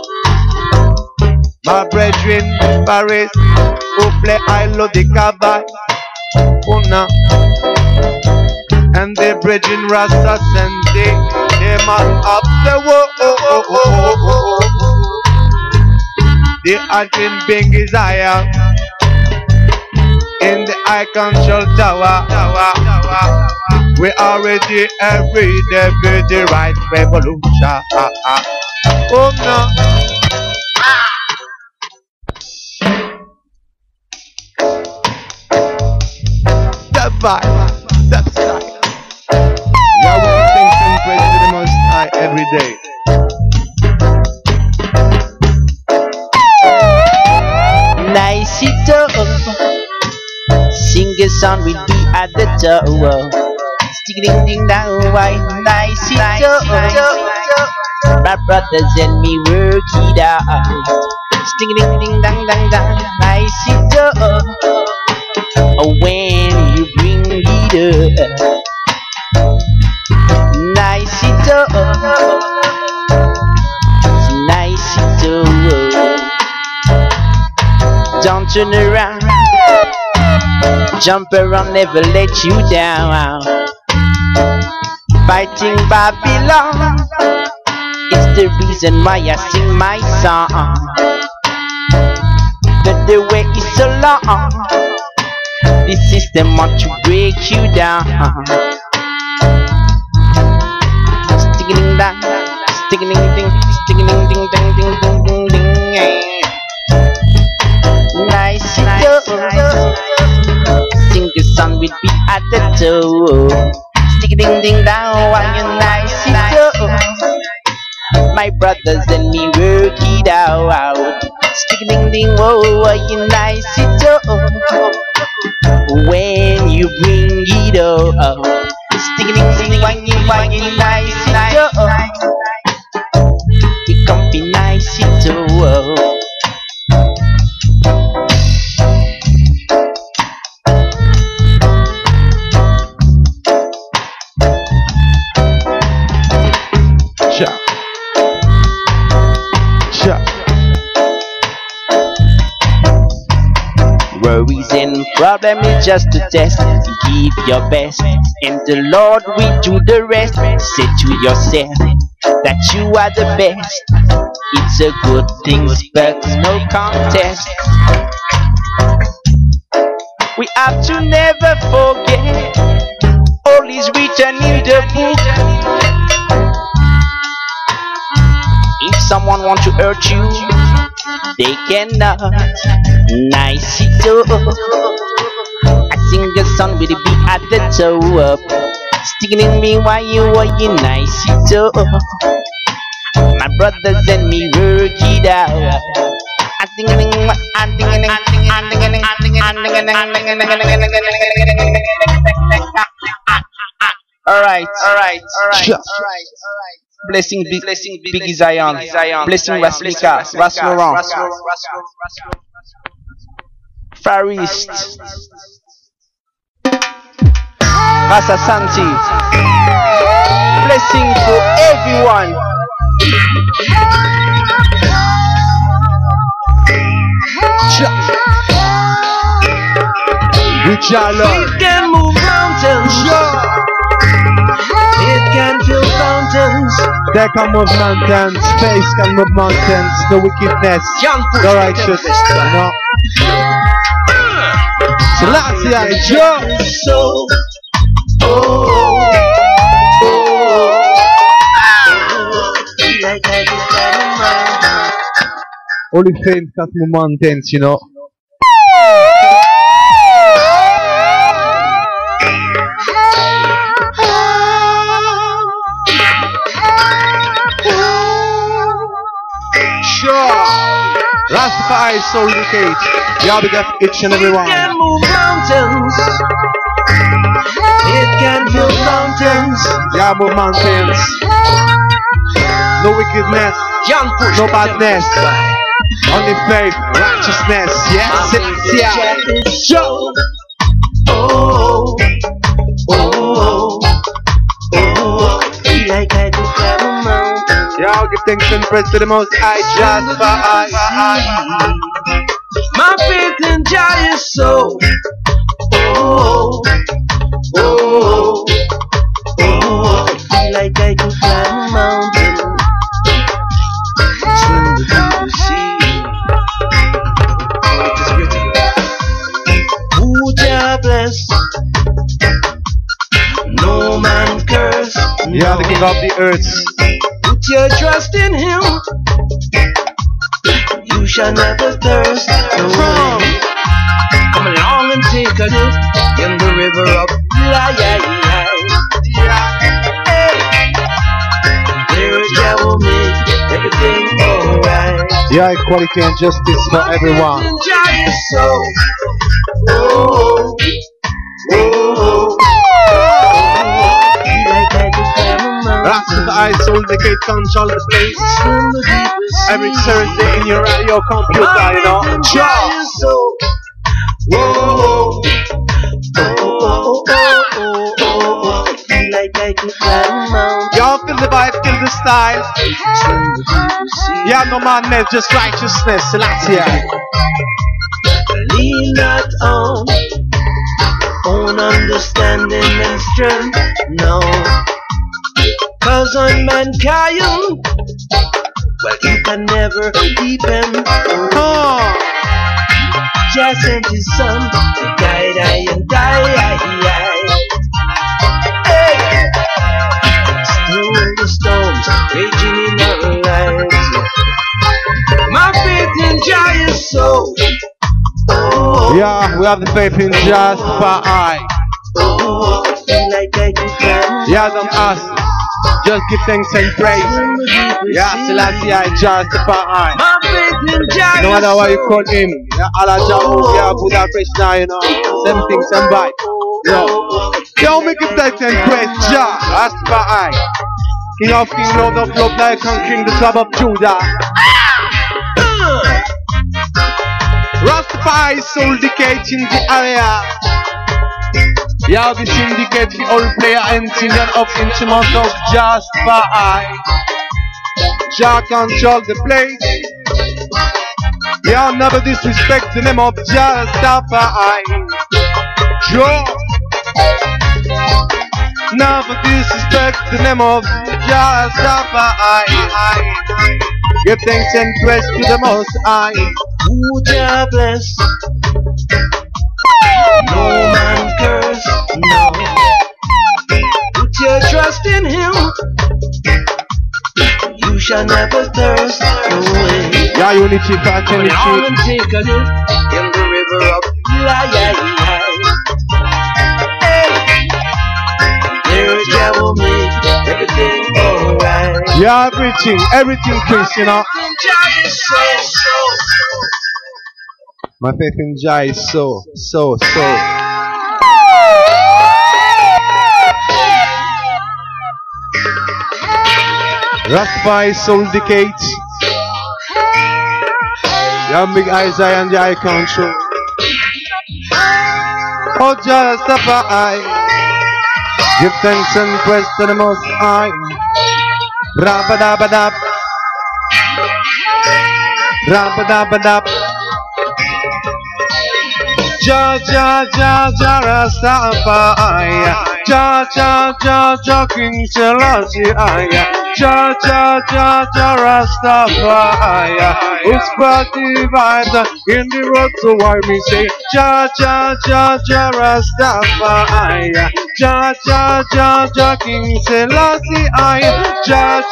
My brethren in Paris who play I love the cabal. Oh no. And the brethren Rasta send they man up the world. The Adrian Bing is higher in the I control tower. We already every day with the right revolution. Oh no. Step by, step side. Yeah, we give thanks and praise to the Most High every day. Nice it up. Sing a song with me at the door. Stick ding ding down, why nice it up. My brothers and me work it out. Stick ding ding dang dang dang, nice it up. When you bring it up, nice it up. Nice it up. Don't turn around, jump around, never let you down. Fighting Babylon, it's the reason why I sing my song. But the way is so long, the system want to break you down. Sticking down, sticking ding ding, sticking ding ding ding ding ding ding ding. Nice it up. Sing the song with me at the toe. Stick ding ding down while you nice it up. My brothers and me work it out. Stick ding ding whoa, while you nice it up. When you bring it up, stick ding ding while you nice it up. You come be nice it up. Worries and problem is just a test. Give your best, and the Lord will do the rest. Say to yourself that you are the best. It's a good thing, but no contest. We have to never forget all is written in the book. If someone wants to hurt you, they cannot. Nice it up. I sing a song with the beat at the top. Sticking in me while you nice it up. My brothers and me work it out. Alright. Blessing Biggie Zion. Blessing Raslika, Ras Laurent, Far East, Rasa Santi. Blessing for everyone. With your love. It can move mountains. It can fill fountains. They can move mountains. Space can move mountains. No wickedness. No righteousness. No. Selassie, I enjoy. So, like I just got a mind. Only fame can move mountains, you know. Rastafari Soul Decade. Yeah, we got each and every one. It can move mountains. It can fill fountains. Yeah, move mountains. No wickedness. No badness. Only faith, righteousness. Yes, yeah. Show. Like I just got a mountain. Yeah, I'll give thanks and praise to the Most High, just for I. My faith in Jah is so. Like I could climb a mountain, swim through the sea. It is written. Ooh, Jah king of the earth. Put your trust in him. You shall never thirst. Come along and take a dip in the river of life. There Jah will make everything alright. Yeah, equality and justice for everyone. Rastafari soul decade control the place. Every Thursday in your radio computer, you know. Y'all feel the vibe, feel the style. Yeah, no madness, just righteousness. Selassie. Lean not on own understanding and strength, no. Cause on mankind, well, you can never depend. Jah sent his son to guide I and die. Hey, still the storms raging in our lives. My faith in Jah is so. Yeah, we have the faith in just for I. Yeah, don't ask. Just give thanks and praise. Yeah, Selassie I just for I. No matter what you call him. Yeah, Allah Jah, yeah, Buddha Krishna, you know. Same thing, same vibe. Yo, me give thanks and praise. Jah, just for I. King of King, Lord of Love, now conquering the tribe of Judah. Rastafari soul decade in the area. Yeah, we syndicate the all player and singer of instrumentals just for I. Jah control the place. Yeah, never disrespect the name of just for I. Joe. Never disrespect the name of just for I. Give thanks and praise to the Most High. Who Jah bless? No man curse, no. Put your trust in him. You shall never thirst away. Yeah, unity, fraternity. Come and take a dip in the river of life. Hey, there Jah will make everything alright. Yeah, everything, Chris, you know. My faith in Jah is so. Rastafari soul decade. Yeah, big Isaiah and the eye control. Oh, Jah Rastafari. Give thanks and praise to the Most High. Rabadabadab. Rabadabadab. Jah Rastafari. Jah King Selassie. Jah Rastafari. Who's brought divide in the road, so why me say Jah Rastafari. Jah King Selassie. Jah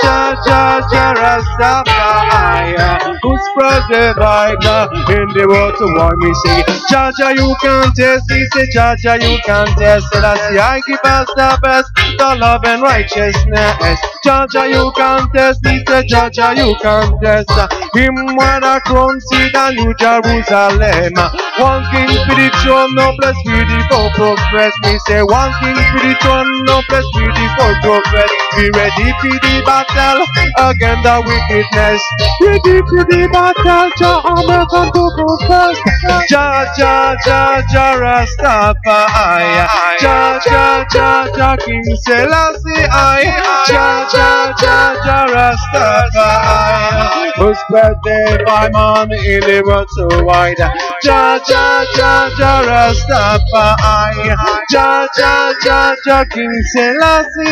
Rastafari. Who's brought divide in the road, so why me say Jah you can test, he say Jah you can test. Selassie I give us the best, the love and righteousness. Jah you can test, he say Jah you can test. Him when a crown seed a New Jerusalem. One king for the throne, no bless with the four progress. Me say one king for the throne, no bless with the four progress. Be ready for the battle against the wickedness. Ready for the battle, Jah American to go first. Jah Rastafari. Jah King Selassie. Jah Rastafari. Who spread the Bible in the world so wide. Jah Rastafari. Jah King Selassie.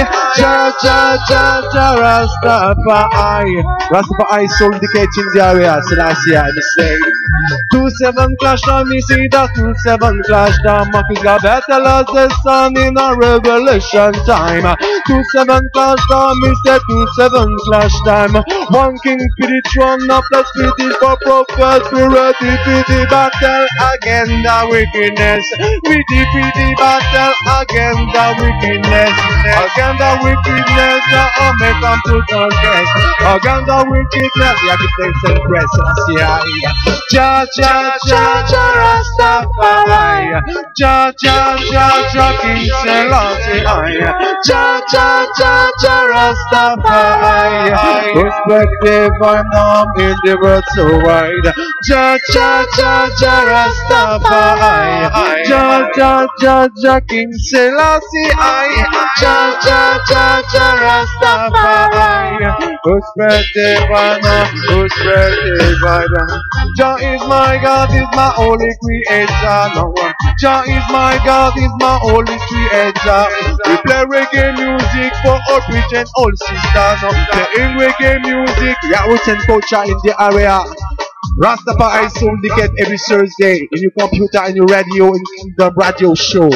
Jah Rastafari. Rastafari soul decade in the area. Selassie I say. To 2-7 clash down, me see that 2-7 clash down. Marcus got better as the sun in a revelation time. 2-7 clash down, me say 2-7 clash time. One king for the throne, now plus pity for prophet, we ready for the battle against the wickedness. We defeat the battle against the wickedness. Against the wickedness, oh make them put on test. Against the wickedness, you have to take some press. Jah, Jah, Jah, Jah, Rastafari. Jah, Jah, Jah, Jah, King Selassie. Jah, Jah, Jah, Jah, Rastafari. Perspective and arm in the world so wide. Jah, Jah, Jah, Jah, Rastafari. Jah, Jah, Jah, Jah, King Selassie. Jah, Jah, Jah, Jah, Rastafari. Perspective and arm, perspective and arm. Jah is my God, is my only creator. No one. Jah is my God, is my only creator. We play reggae music for our rich and old sisters. No, playing reggae music. Yeah, we send culture in the area. Rastafari Syndicate every Thursday in your computer and your radio in the radio show.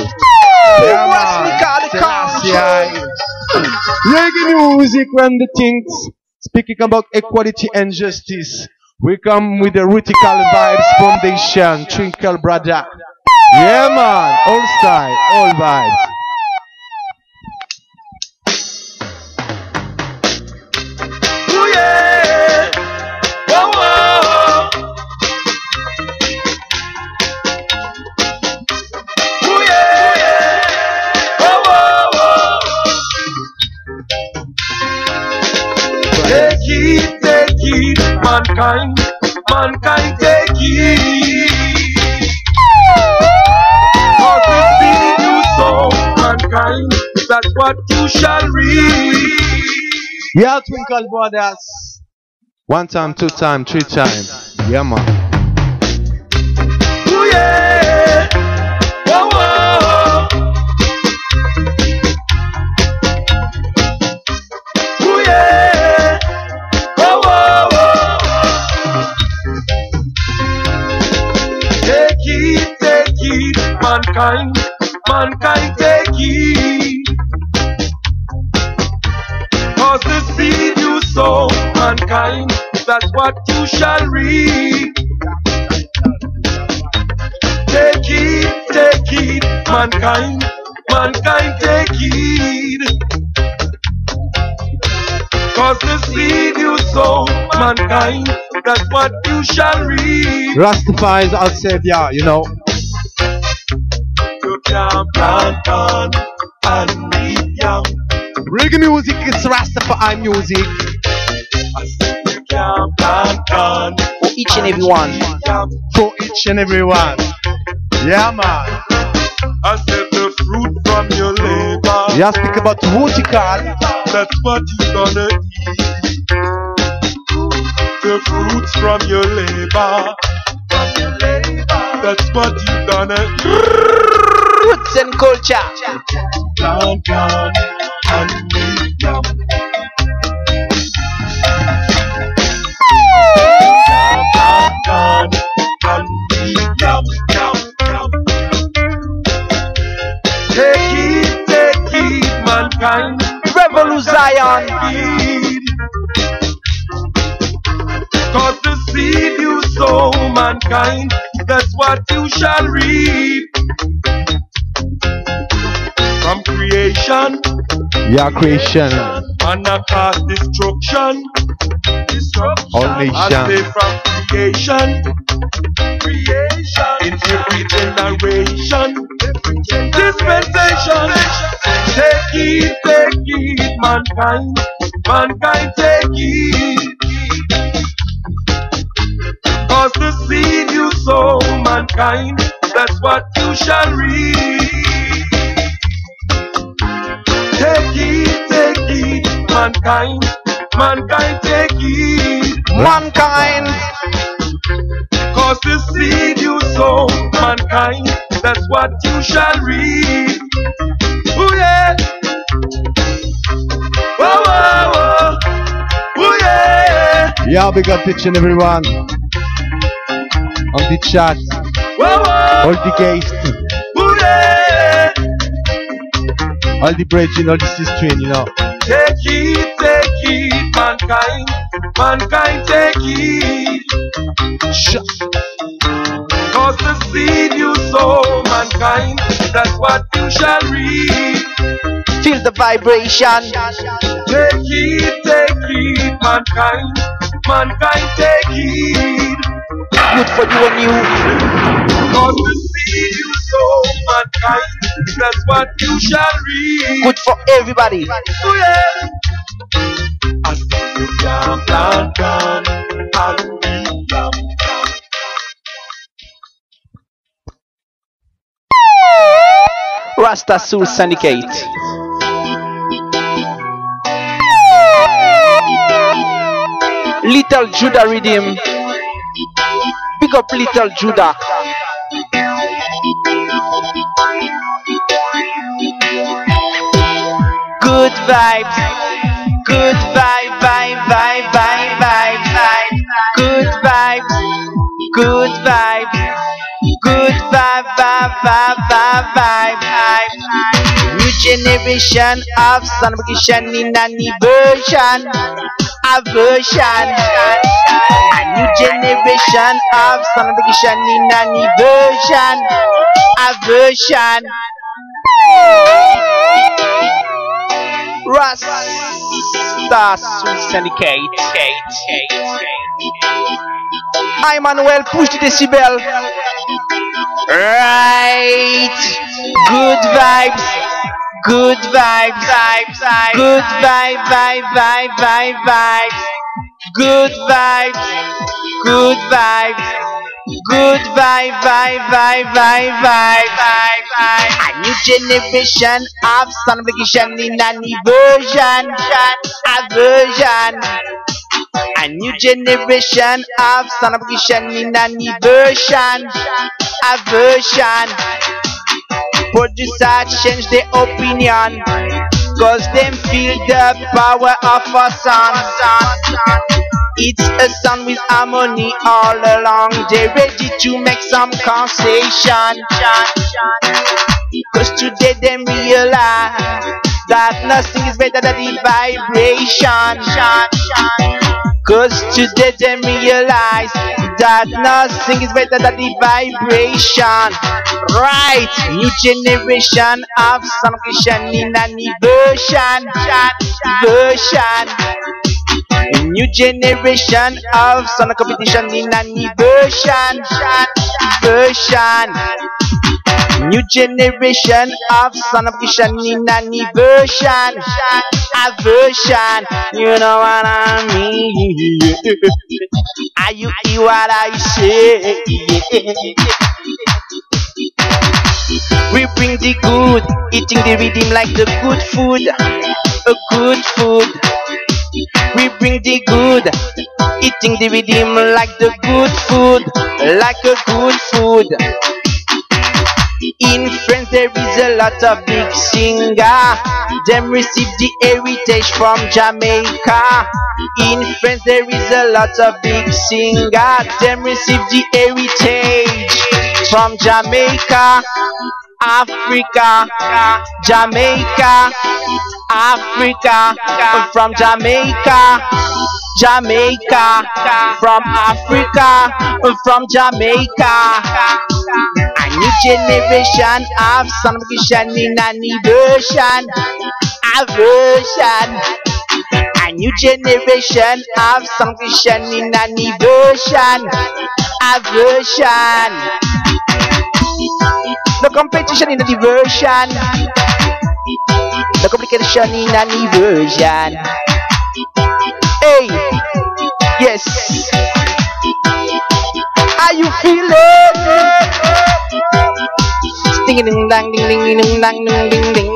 Reggae music when the things speaking about equality and justice. We come with the Rutical Vibes Foundation, Twinkle Brother. Yeah man, all style, all vibes. Ooh yeah, whoa whoa. Ooh yeah, whoa whoa. Take it, mankind, mankind take it. Cause the seed you sow, mankind, that's what you shall reap. Yeah, Twinkle Brothers. 1 time, 2 time, 3 time. Yeah, man. Ooh yeah, whoa whoa. Ooh yeah, whoa whoa. Take it, mankind, mankind take it. Cause the seed you sow, mankind, that's what you shall reap. Take it, mankind, mankind take it. Cause the seed you sow, mankind, that's what you shall reap. Rastafari is our savior, you know. You can plant on and be young. Reggae music is Rastafari music. I said you can plant on for each and every one. For each and every one. Yeah, man. I said the fruit from your labor. Yeah, speak about Rutical. That's what you gonna eat. The fruits from your labor. That's what you gonna eat. Roots and culture. Plant on and be young. Plant on and be young. Take it, mankind. Revolution. Cause the seed you sow, mankind, that's what you shall reap. From creation, yeah, creation, and a cause destruction, all nation. I say from creation, in every generation, dispensation. Take it, mankind, mankind take it. Cause the seed you sow, mankind, that's what you shall reap. Take it, mankind, mankind take it. Mankind. Cause the seed you sow, mankind, that's what you shall reap. Ooh yeah. Whoa, whoa, whoa. Ooh yeah. Yeah, big up each and everyone. on the chat. All the guests. All the brethren, all the sisters, you know. Take it, mankind. Mankind, take it. Cause the seed you sow, mankind, that's what you shall reap. Feel the vibration. Take it, mankind. Mankind, take it. Good for you and you. Cause the seed you sow, mankind, that's what you shall reap. Good for everybody. Oh yeah. I see you can plant can, and we plant. Rasta Soul Syndicate. Little Judah Rhythm. Pick up Little Judah. Good vibes. Good vibe, vibe, vibe, vibe, vibe, vibe. Good vibes. Good vibes. Good vibe, vibe, vibe, vibe, vibe, vibe. New generation of Sunbukishan in any version. A version. A new generation of Sunbukishan in any version. A version. Rasta Soul Syndicate. Hi Manuel, push the decibel. Right. Good vibes. Good vibes. Good vibe, vibe, vibe, vibe, vibes. Good vibes. Good vibes. Good vibe, vibe, vibe, vibe, vibe, vibe, vibe. A new generation of Sunbukishan in any version. A version. A new generation of Sunbukishan in any version. A version. Producers change their opinion, cause them feel the power of a song. It's a song with harmony all along. They're ready to make some conversation, cause today they realize that nothing is better than the vibration. Cause today they realize that nothing is better than the vibration. Right, new generation of Sunbukishan in any version. A new generation of Sun competition in any version. New generation of Sunbukishan in any version. A version. You know what I mean? Are you hear what I say? We bring the good, eating the rhythm like the good food. A good food. We bring the good, eating the rhythm like the good food. Like a good food. In France there is a lot of big singer. Them receive the heritage from Jamaica. In France there is a lot of big singer. Them receive the heritage from Jamaica. Africa, Jamaica, Africa, from Jamaica, Jamaica, from Africa, from Jamaica. A new generation of Sunbukishan in any version, a version. A new generation of Sunbukishan in any version, a version. No competition in the diversion. No complication in any version. Hey, yes. Are you feeling? Ding ding dang ding ding ding dang ding ding ding.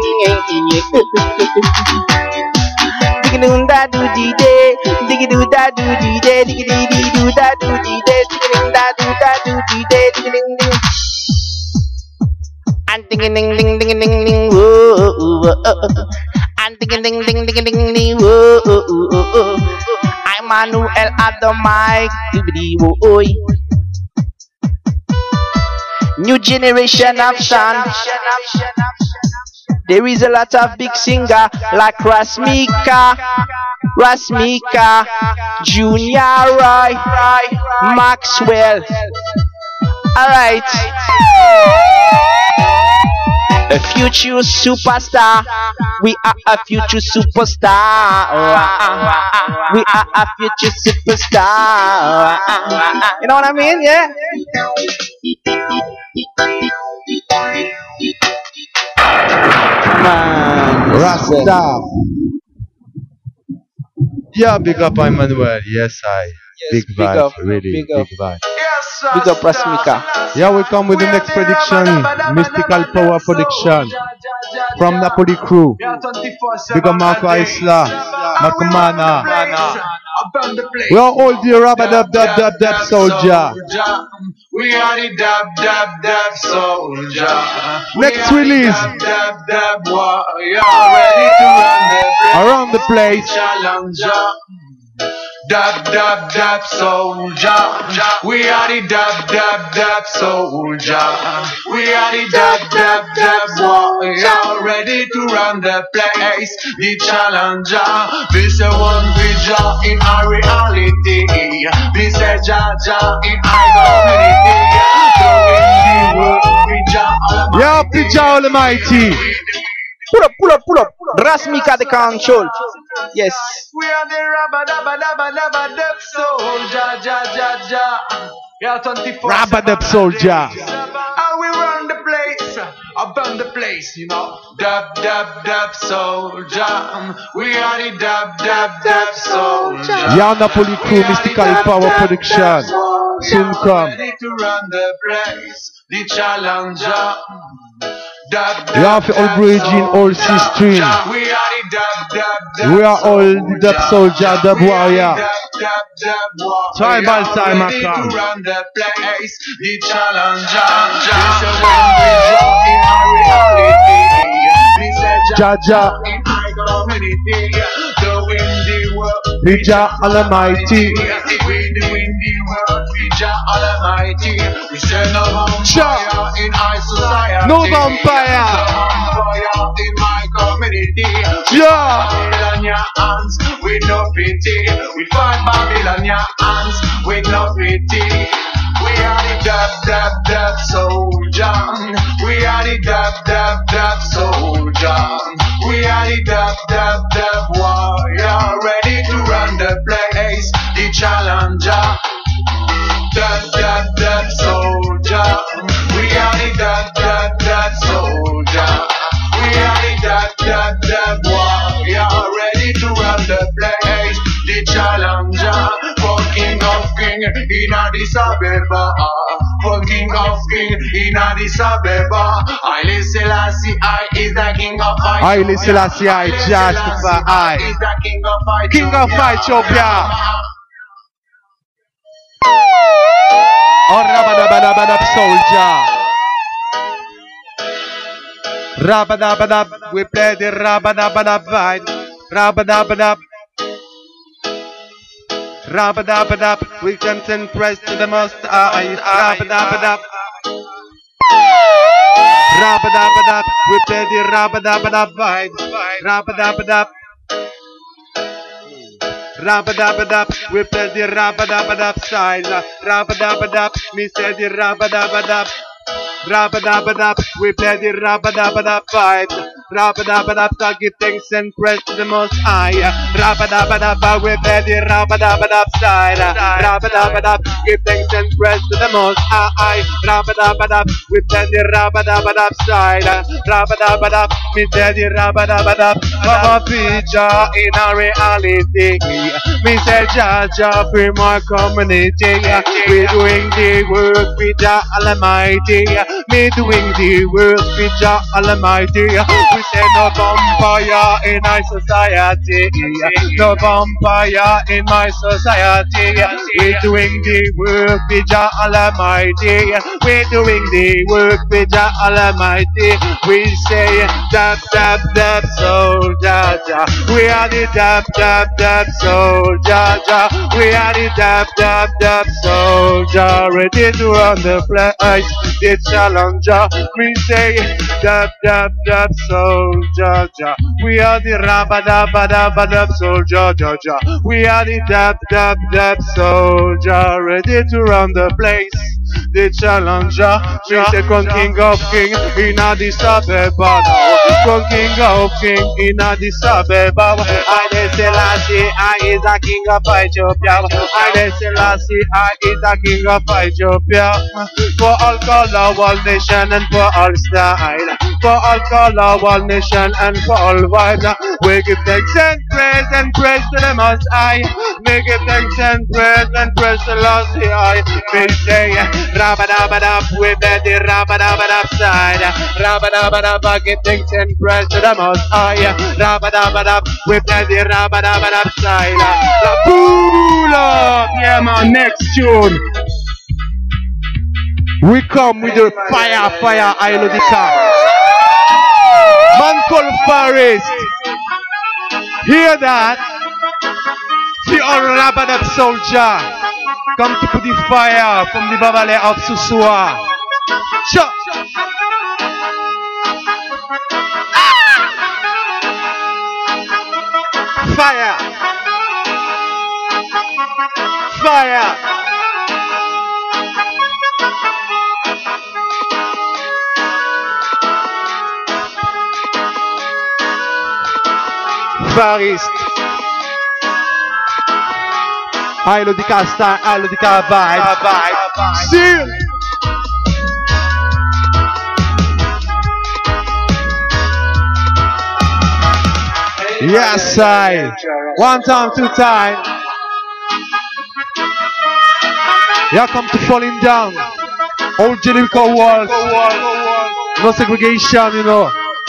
Ding ding da do di day, ding do da do di day, ding di do da do di day, ding da do di day, ding ding ding. And ding ding ding ding ding ding whoa, and ding ding ding ding ding ding whoa. I'm Manuel at the mic, dibbidi whoa. new generation of sound. There is a lot of big singer like Rasmika, Junior Roy, Maxwell. Alright. A future superstar. We are a future superstar. We are a future superstar. You know what I mean? Yeah? Come on. Rasta. Yeah, big up Emmanuel. Yes, big vibe. Up, really, big vibe. Big up Rasmika. Yeah, we come with the next prediction. Mystical Power prediction. From Napoli crew. Big up Marco Isla. Makamana. We are all the Rabba-dab-dab-dab-dab soldier. We are the dab-dab-dab soldier. Next release. Dab-dab warrior. Ready to run the place. Challenger. Dab dab dab soldier. We are the dab dab dab soldier. We are the dab dab dab warrior. Ready to run the place. The challenger. This is one vision in our reality. This is Jaja in our community. Doing the work, Pija Almighty. Yeah, Pija Almighty. Pull up. Rasmika the control. Yes. We are the Rabba-dabba-dabba-dabba-dab soldier, ja. We are 24. Rabba-dab soldier. And we run the place, burn the place, you know. Dab soldier. We are the dab soldier. Yeah, Napoli crew, Mystical Power prediction. Soon come. Ready to run the place, the challenger. We have all bridging, all stream. We are all the dub soldier, dub warrior. Tribal time I come. The challenger. Jaja. Pija Almighty. We send a vampire in our society. No vampire. In my community. Yeah. Babylonians with no pity. We fight Babylonians with no pity. We are the dab soldier. We are the dab soldier. We are the dab warrior. Ready to run the place. The challenger. Dab soldier. We are the dab soldier. We are the dab warrior. Ready to run the place. The challenger. For King of King in Addis Ababa. For King of King in Addis Ababa. Haile Selassie I is the King of Ethiopia. Haile Selassie I, Justify I. Is the King of Ethiopia. King of Ethiopia. Oh, Rabba-dabba-dabba-dab soldier. Rabba-dabba-dab, we play the Rabba-dabba-dab vibe. Rabba-dabba-dab. Rabba-dabba-dab, we can send praise to the Most High. Rabba-dabba-dab. Rabba-dabba-dab, we play the Rabba-dabba-dab vibe. Rabba-dabba-dab. Rabba-dabba-dab, we play the Rabba-dabba-dab style. Rabba-dabba-dab, me say the Rabba-dabba-dab. Rabba-dabba-dab, we play the Rabba-dabba-dab vibes. Rabba-dabba-dab, so give thanks and praise to the Most High. Rabba-dabba-dab, we play the Rabba-dabba-dab style. Rabba-dabba-dab, give thanks and praise to the Most High. Rabba-dabba-dab, we play the Rabba-dabba-dab style. Rabba-dabba-dab, me say the Rabba-dabba-dab. Our future in our reality. Me say Jaja, free my community. We doing the work with Jah Almighty. Me doing the work with Jah Almighty. We say no vampire in my society. No vampire in my society. We're doing the work with Jah Almighty. We're doing the work with Jah Almighty. We say dab dab dab soldier. We are the dab dab dab soldier. We are the dab dab dab soldier. Ready to run the place. The challenger. We say dab dab dab soldier. We are the rabba dabba dabba dab soldier. We are the dab dab dab soldier. Ready to run the place. The challenger, we say Crown King of King in Addis Ababa. Crown King of King in Addis Ababa. Haile Selassie, I is the King of Ethiopia. Haile Selassie, I is the King of Ethiopia. For all color, all nation, and for all style. For all color, all nation, and for all vibes. We give thanks and praise to the Most High. We give thanks and praise to the Most High. We say, Rabba-dabba-dab, we bet the rabba-dabba-dab side. Rabba-dabba-dab, give thanks and praise to the Most High. Rabba-dabba-dab, we bet the rabba-dabba-dab side. Pull up, yeah man, next tune. We come with the fire, I know the car. Man called Forest. Hear that? The old rabba-dab soldier. Come to put the fire from the Babale of Susua. Cha! Fire! Fire! Farist. I love the car style, I love the car vibe. Seal. Yes, I. One time, two time. Yeah, come to falling down. Old Jericho walls. No segregation, you know.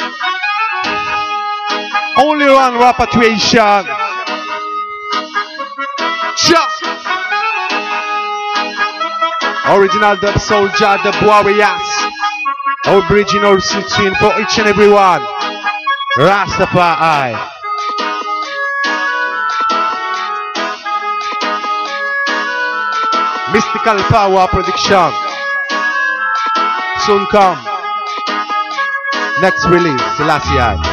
Only one repatriation. Original dub soldier, the warriors. Original switching for each and every one. Rastafari. Mystical power prediction. Soon come. Next release, Selassie.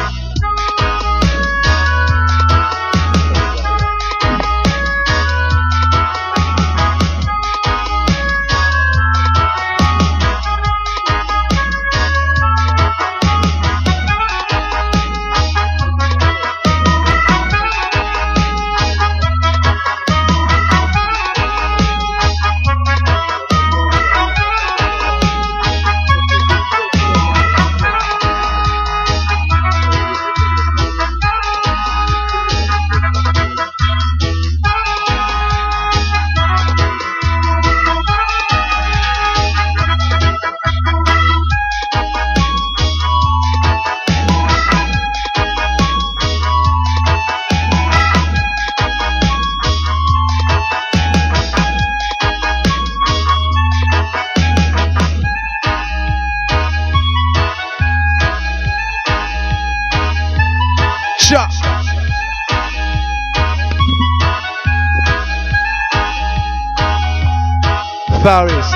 Paris.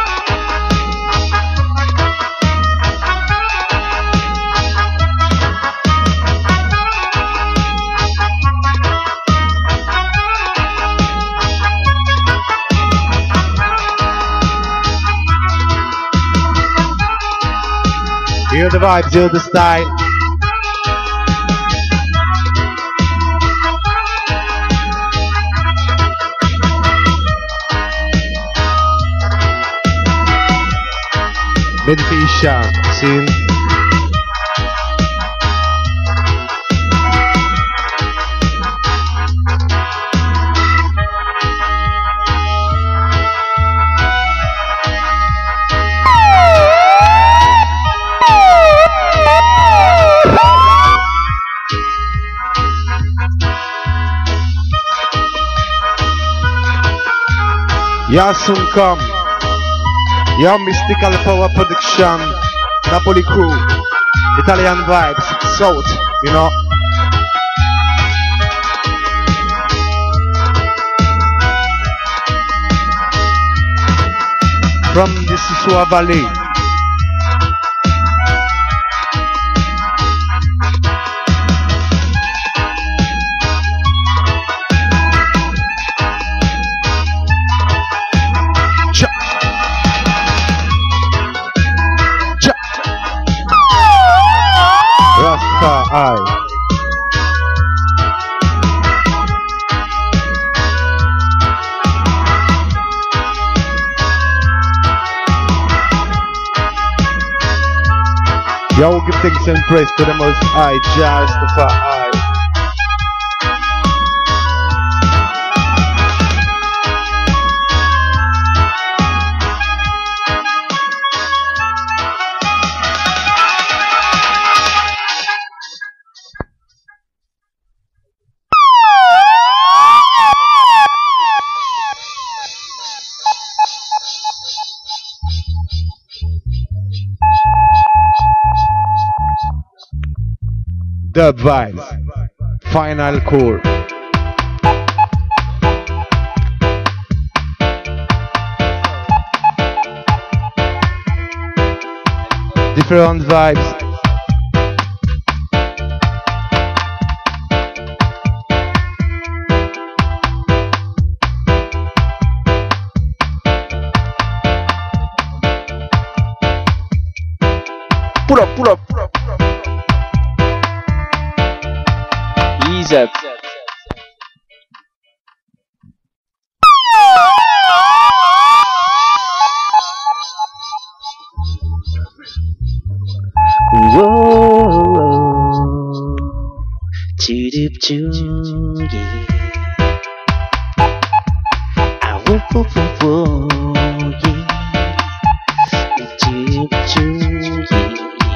Hear the vibes, hear the style. Meditation, scene. Y'all soon come. Your mystical power production. Napoli crew. Italian vibes. South, you know. From the Sisua Valley. Rastafari. Yo, give thanks and praise to the Most High, Jah Rastafari. Dub vibes. Final core. Different vibes. Pull up, pull up, pull up. Ease up. Whoa, choo choo, yeah. Ah, whoa, whoa, whoa, yeah. Choo choo, yeah.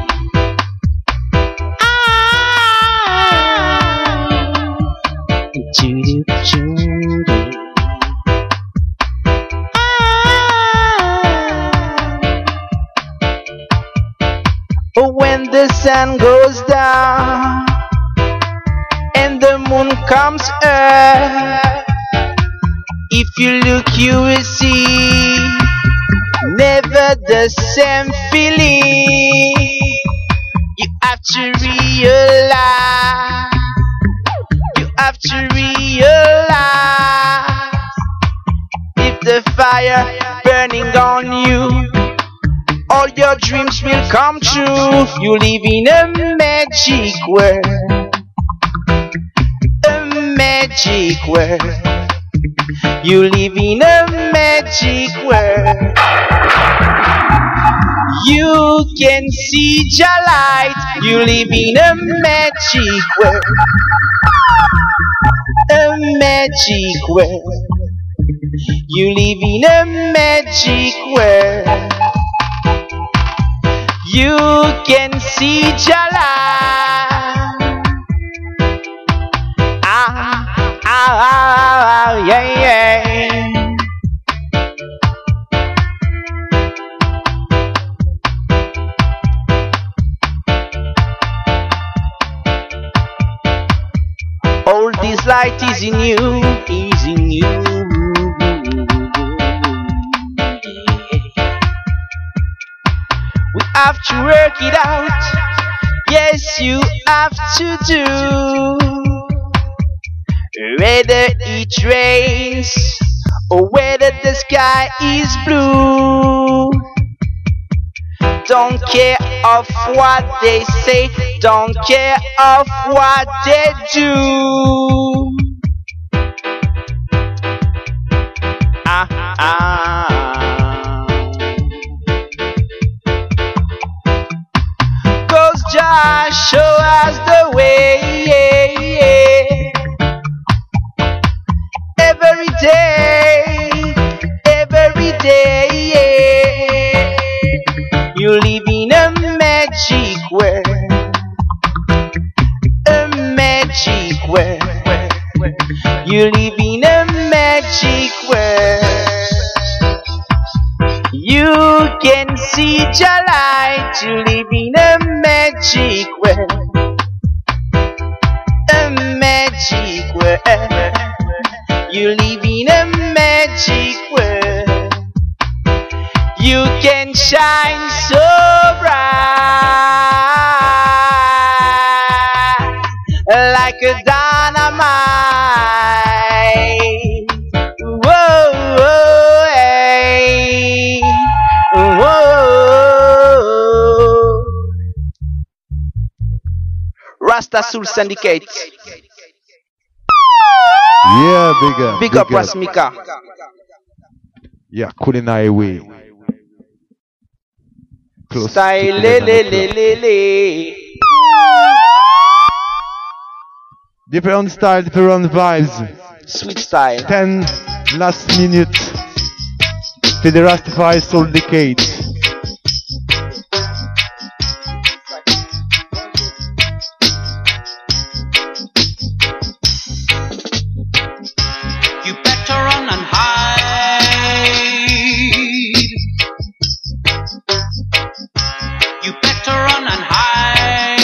When the sun goes down and the moon comes up, if you look you will see never the same feeling. You have to realize, you have to realize, if the fire burning on you, all your dreams will come true. You live in a magic world, a magic world. You live in a magic world. You can see your light. You live in a magic world, a magic world. You live in a magic world. You can see your light. Yeah, yeah. All this light is in you, is in you. We have to work it out. Yes, you have to do. Whether it rains or whether the sky is blue, don't care of what they say, don't care of what they do. Cause Jah show us the way. Every day, you live in a magic world, a magic world. You live in a magic world. You can see your light, you live in a magic world. A magic world. You live in a magic world. You can shine so bright like a dynamite. Whoa, whoa, hey. Whoa. Rasta Soul Syndicate. Yeah, big up. Big up Rasmika. Yeah, Culinary Way. Close Style, to le, le, 11 le, o'clock. le, le. Different style, different vibes. Sweet style. 10 last minute for the Rastafari Soul Decade. You better run and hide. You better run and hide.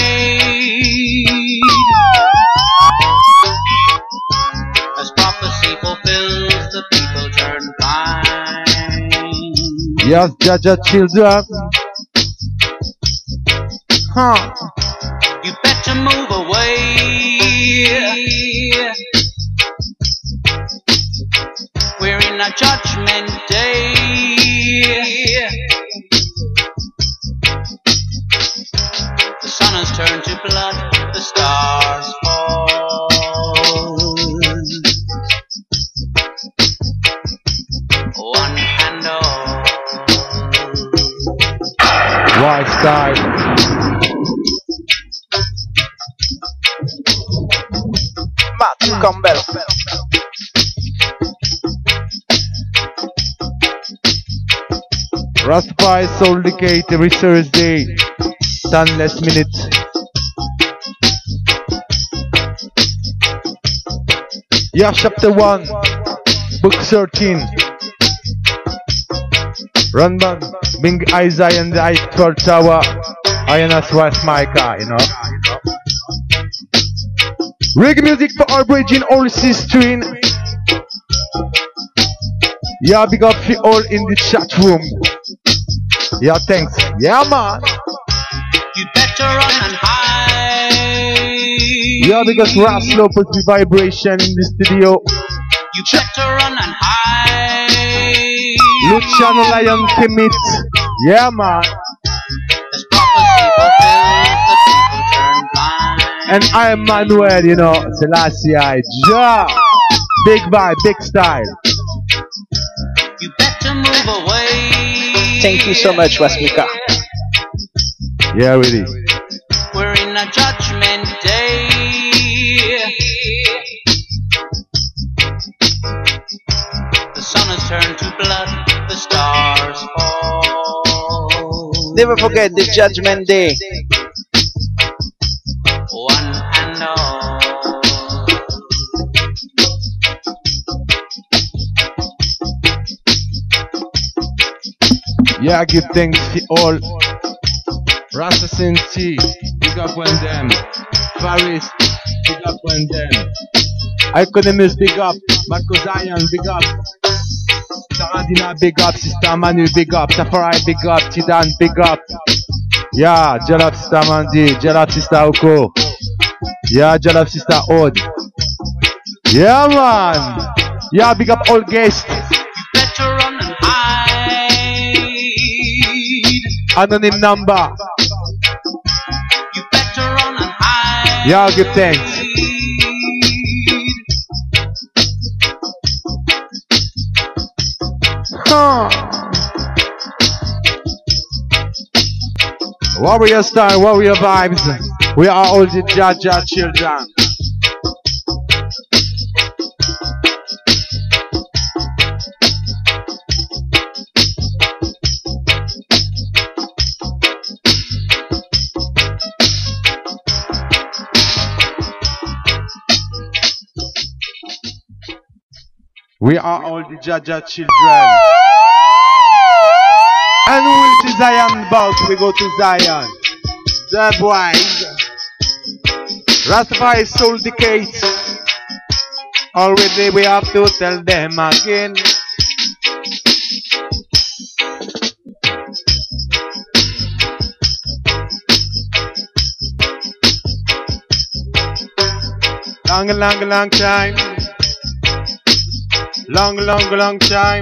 As prophecy fulfills, the people turn blind. Yes, Jaja children. Huh. You better move away. We're in a judgment day. The sun has turned to blood, the stars fall. One hand on. Wild style. Matthew Campbell. Rastafari Soul Decade every Thursday. 10 less minutes. Yeah, chapter 1, book 13. Runban, Bing Isaiah and the Eiffel Tower. Ionas Micah, you know. Reggae music for our bridge in all history. Yeah, big up for all in the chat room. Yeah, thanks. Yeah, man. You better run and hide. Yeah, because Raslo puts the vibration in the studio. You better run and hide. Luciano Lion commit. Yeah, man. As prophecy fulfills, the people turn blind. And I am Manuel, you know, Selassie I. Ja. Big vibe, big style. You better move away. Thank you so much, Rasmika. Yeah, really. We're in a judgment day. The sun has turned to blood, the stars fall. Never forget the Judgment Day. One and all. Yeah, give thanks to all. Rasta Sinti, big up on them. Faris, big up on them. Economist, big up. Marco Zion, big up. Tarandina, big up. Sister Manu, big up. Safari, big up. Tidan, big up. Yeah, Jalap Sister Mandi, Jalap Sister Oko. Yeah, Jalap Sister Od. Yeah, man. Yeah, big up all guests. Better run and hide. Anonym number. You better run and hide. Yeah, give thanks. Warrior style, warrior vibes. We are all the Jaja children. We are all the Jaja children. bout, we go to Zion. The boys. Rastafari soul decades. Already we have to tell them again. Long time. Long time.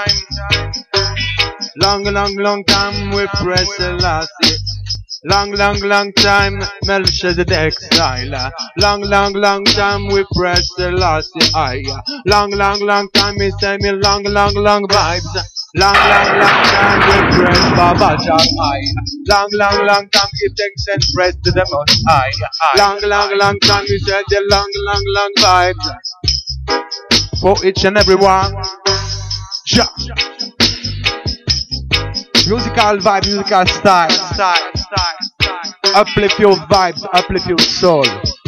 Long time we press the last. Long time Melchizedek style. Long time we press the last eye. Long time we say me long vibes. Long time we press Baba Jah high. Long time give thanks and praise to the Most High. Long time we say the long vibes for each and every one. Ja. Musical vibe, musical style. Uplift your vibes, uplift your soul.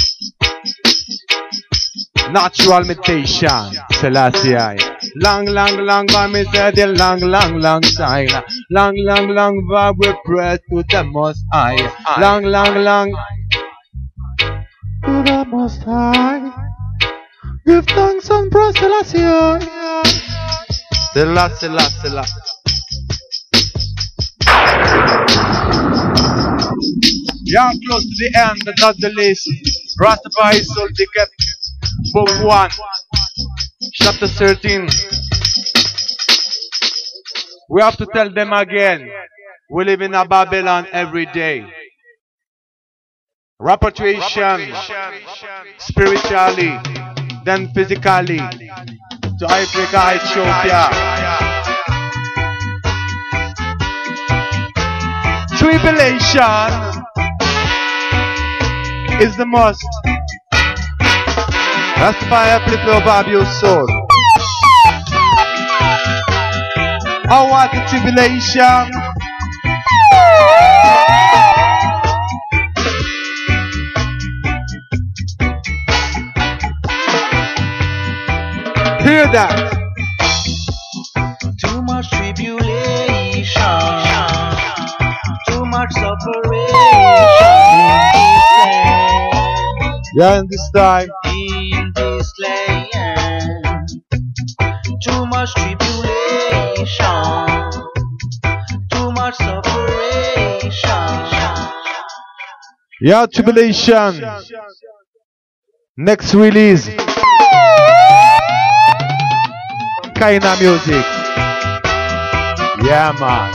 Natural meditation, Selassie. Long vibe, me say the long style. Long vibe, we press to the Most High. Long to the Most High. Give thanks and praise Selassie. Selassie. Yeah, close to the end, but not the least. Rastafari Soul Decade, Book 1, Chapter 13. We have to tell them again, we live in a Babylon every day. Repatriation, spiritually, then physically, to Africa, Ethiopia. Tribulation is the must. Rastafari uplift your vibe, your soul. Oh, what the tribulation! Hear that? Too much tribulation. Too much separation in this land. In this land, too much tribulation, too much separation. Yeah, tribulation. Next release, Kaina music. Yeah, man.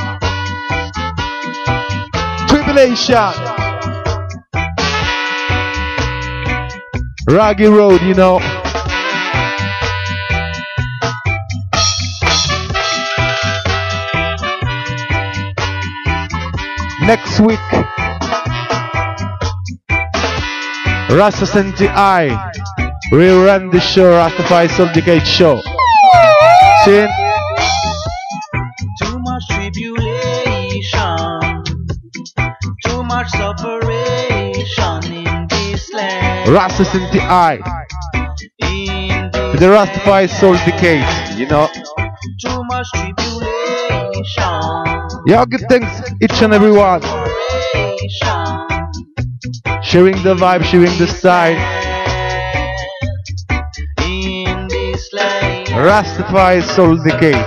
Tribulation. Raggy Road, you know. Next week, Rasta Senti I rerun the show, Rastafari Soul Decade show. See? Too much tribulation, too much separation in this land. Rasta Senti I. The Rastafari Soul Decade, you know. Too much tribulation. Y'all give thanks each and every one. Sharing the vibe, sharing the style. In this land. Rastafari Soul Decade.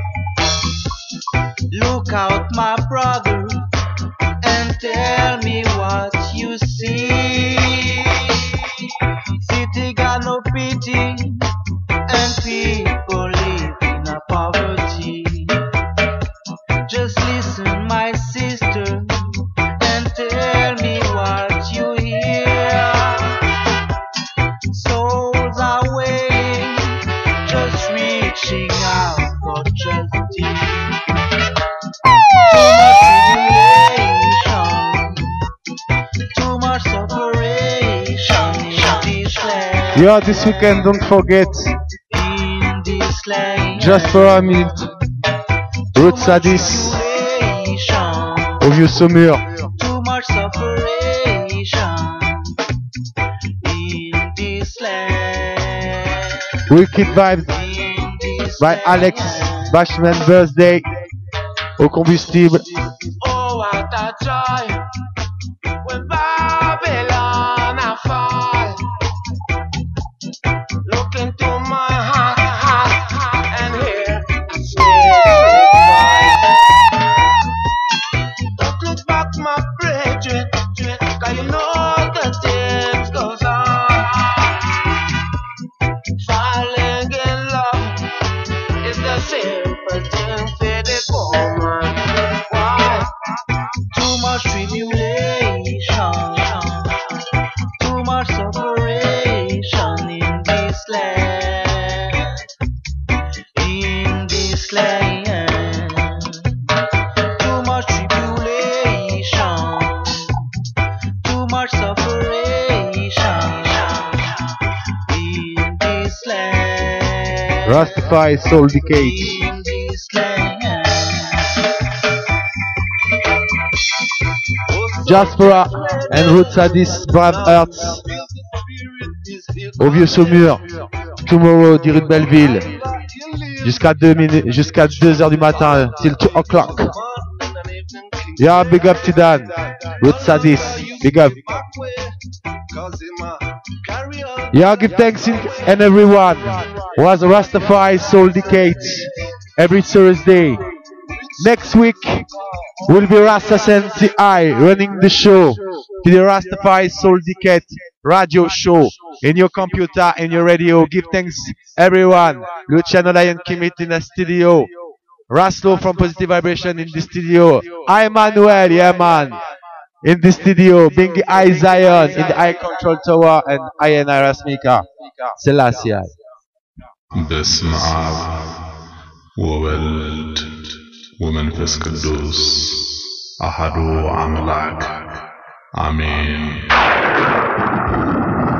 Look out, my brother, and tell me what you see. City got no pity, and people live in a poverty. Just listen, my sister, and tell me what you hear. Souls are waiting, just reaching out for justice. Too much separation in this land. Yeah, this weekend, don't forget. In this land. Just for a minute. Roots Sadis. Au vieux Saumur. Too much separation in this land. Wicked Vibes by Alex Bashman Birthday au combustible. Oh, what a joy when Babylon a fall. Look into my heart and hear a sweet voice. Don't look back, my brethren, 'cause you know the things goes on. Falling in love is the simple thing for the woman. Why? Too much tribulation, too much separation in this land, too much tribulation, too much separation in this land. Rastafari Soul Decade. In this land. Diaspora and Roots Addis, Brave Hearts. Au Vieux Saumur. Tomorrow, du rue de Belleville. Jusqu'à 2h du matin, till 2 o'clock. Yeah, big up to Dan. Roots Addis, big up. Yeah, give thanks and everyone. Was Rastafari Soul Decade every Thursday. Next week will be Rasta Sensi I running the show to the Rastafari Soul Decade radio show in your computer, in your radio. Give thanks everyone. Luciano Lion Kimit in the studio. Raslo from Positive Vibration in the studio. I Manuel, yeah man, in the studio. Bingy I Zion in the I Control Tower, and I and I Rasmika. Selassie. باسم آب وولد ومنفس قدوس أحد أملاك آمين.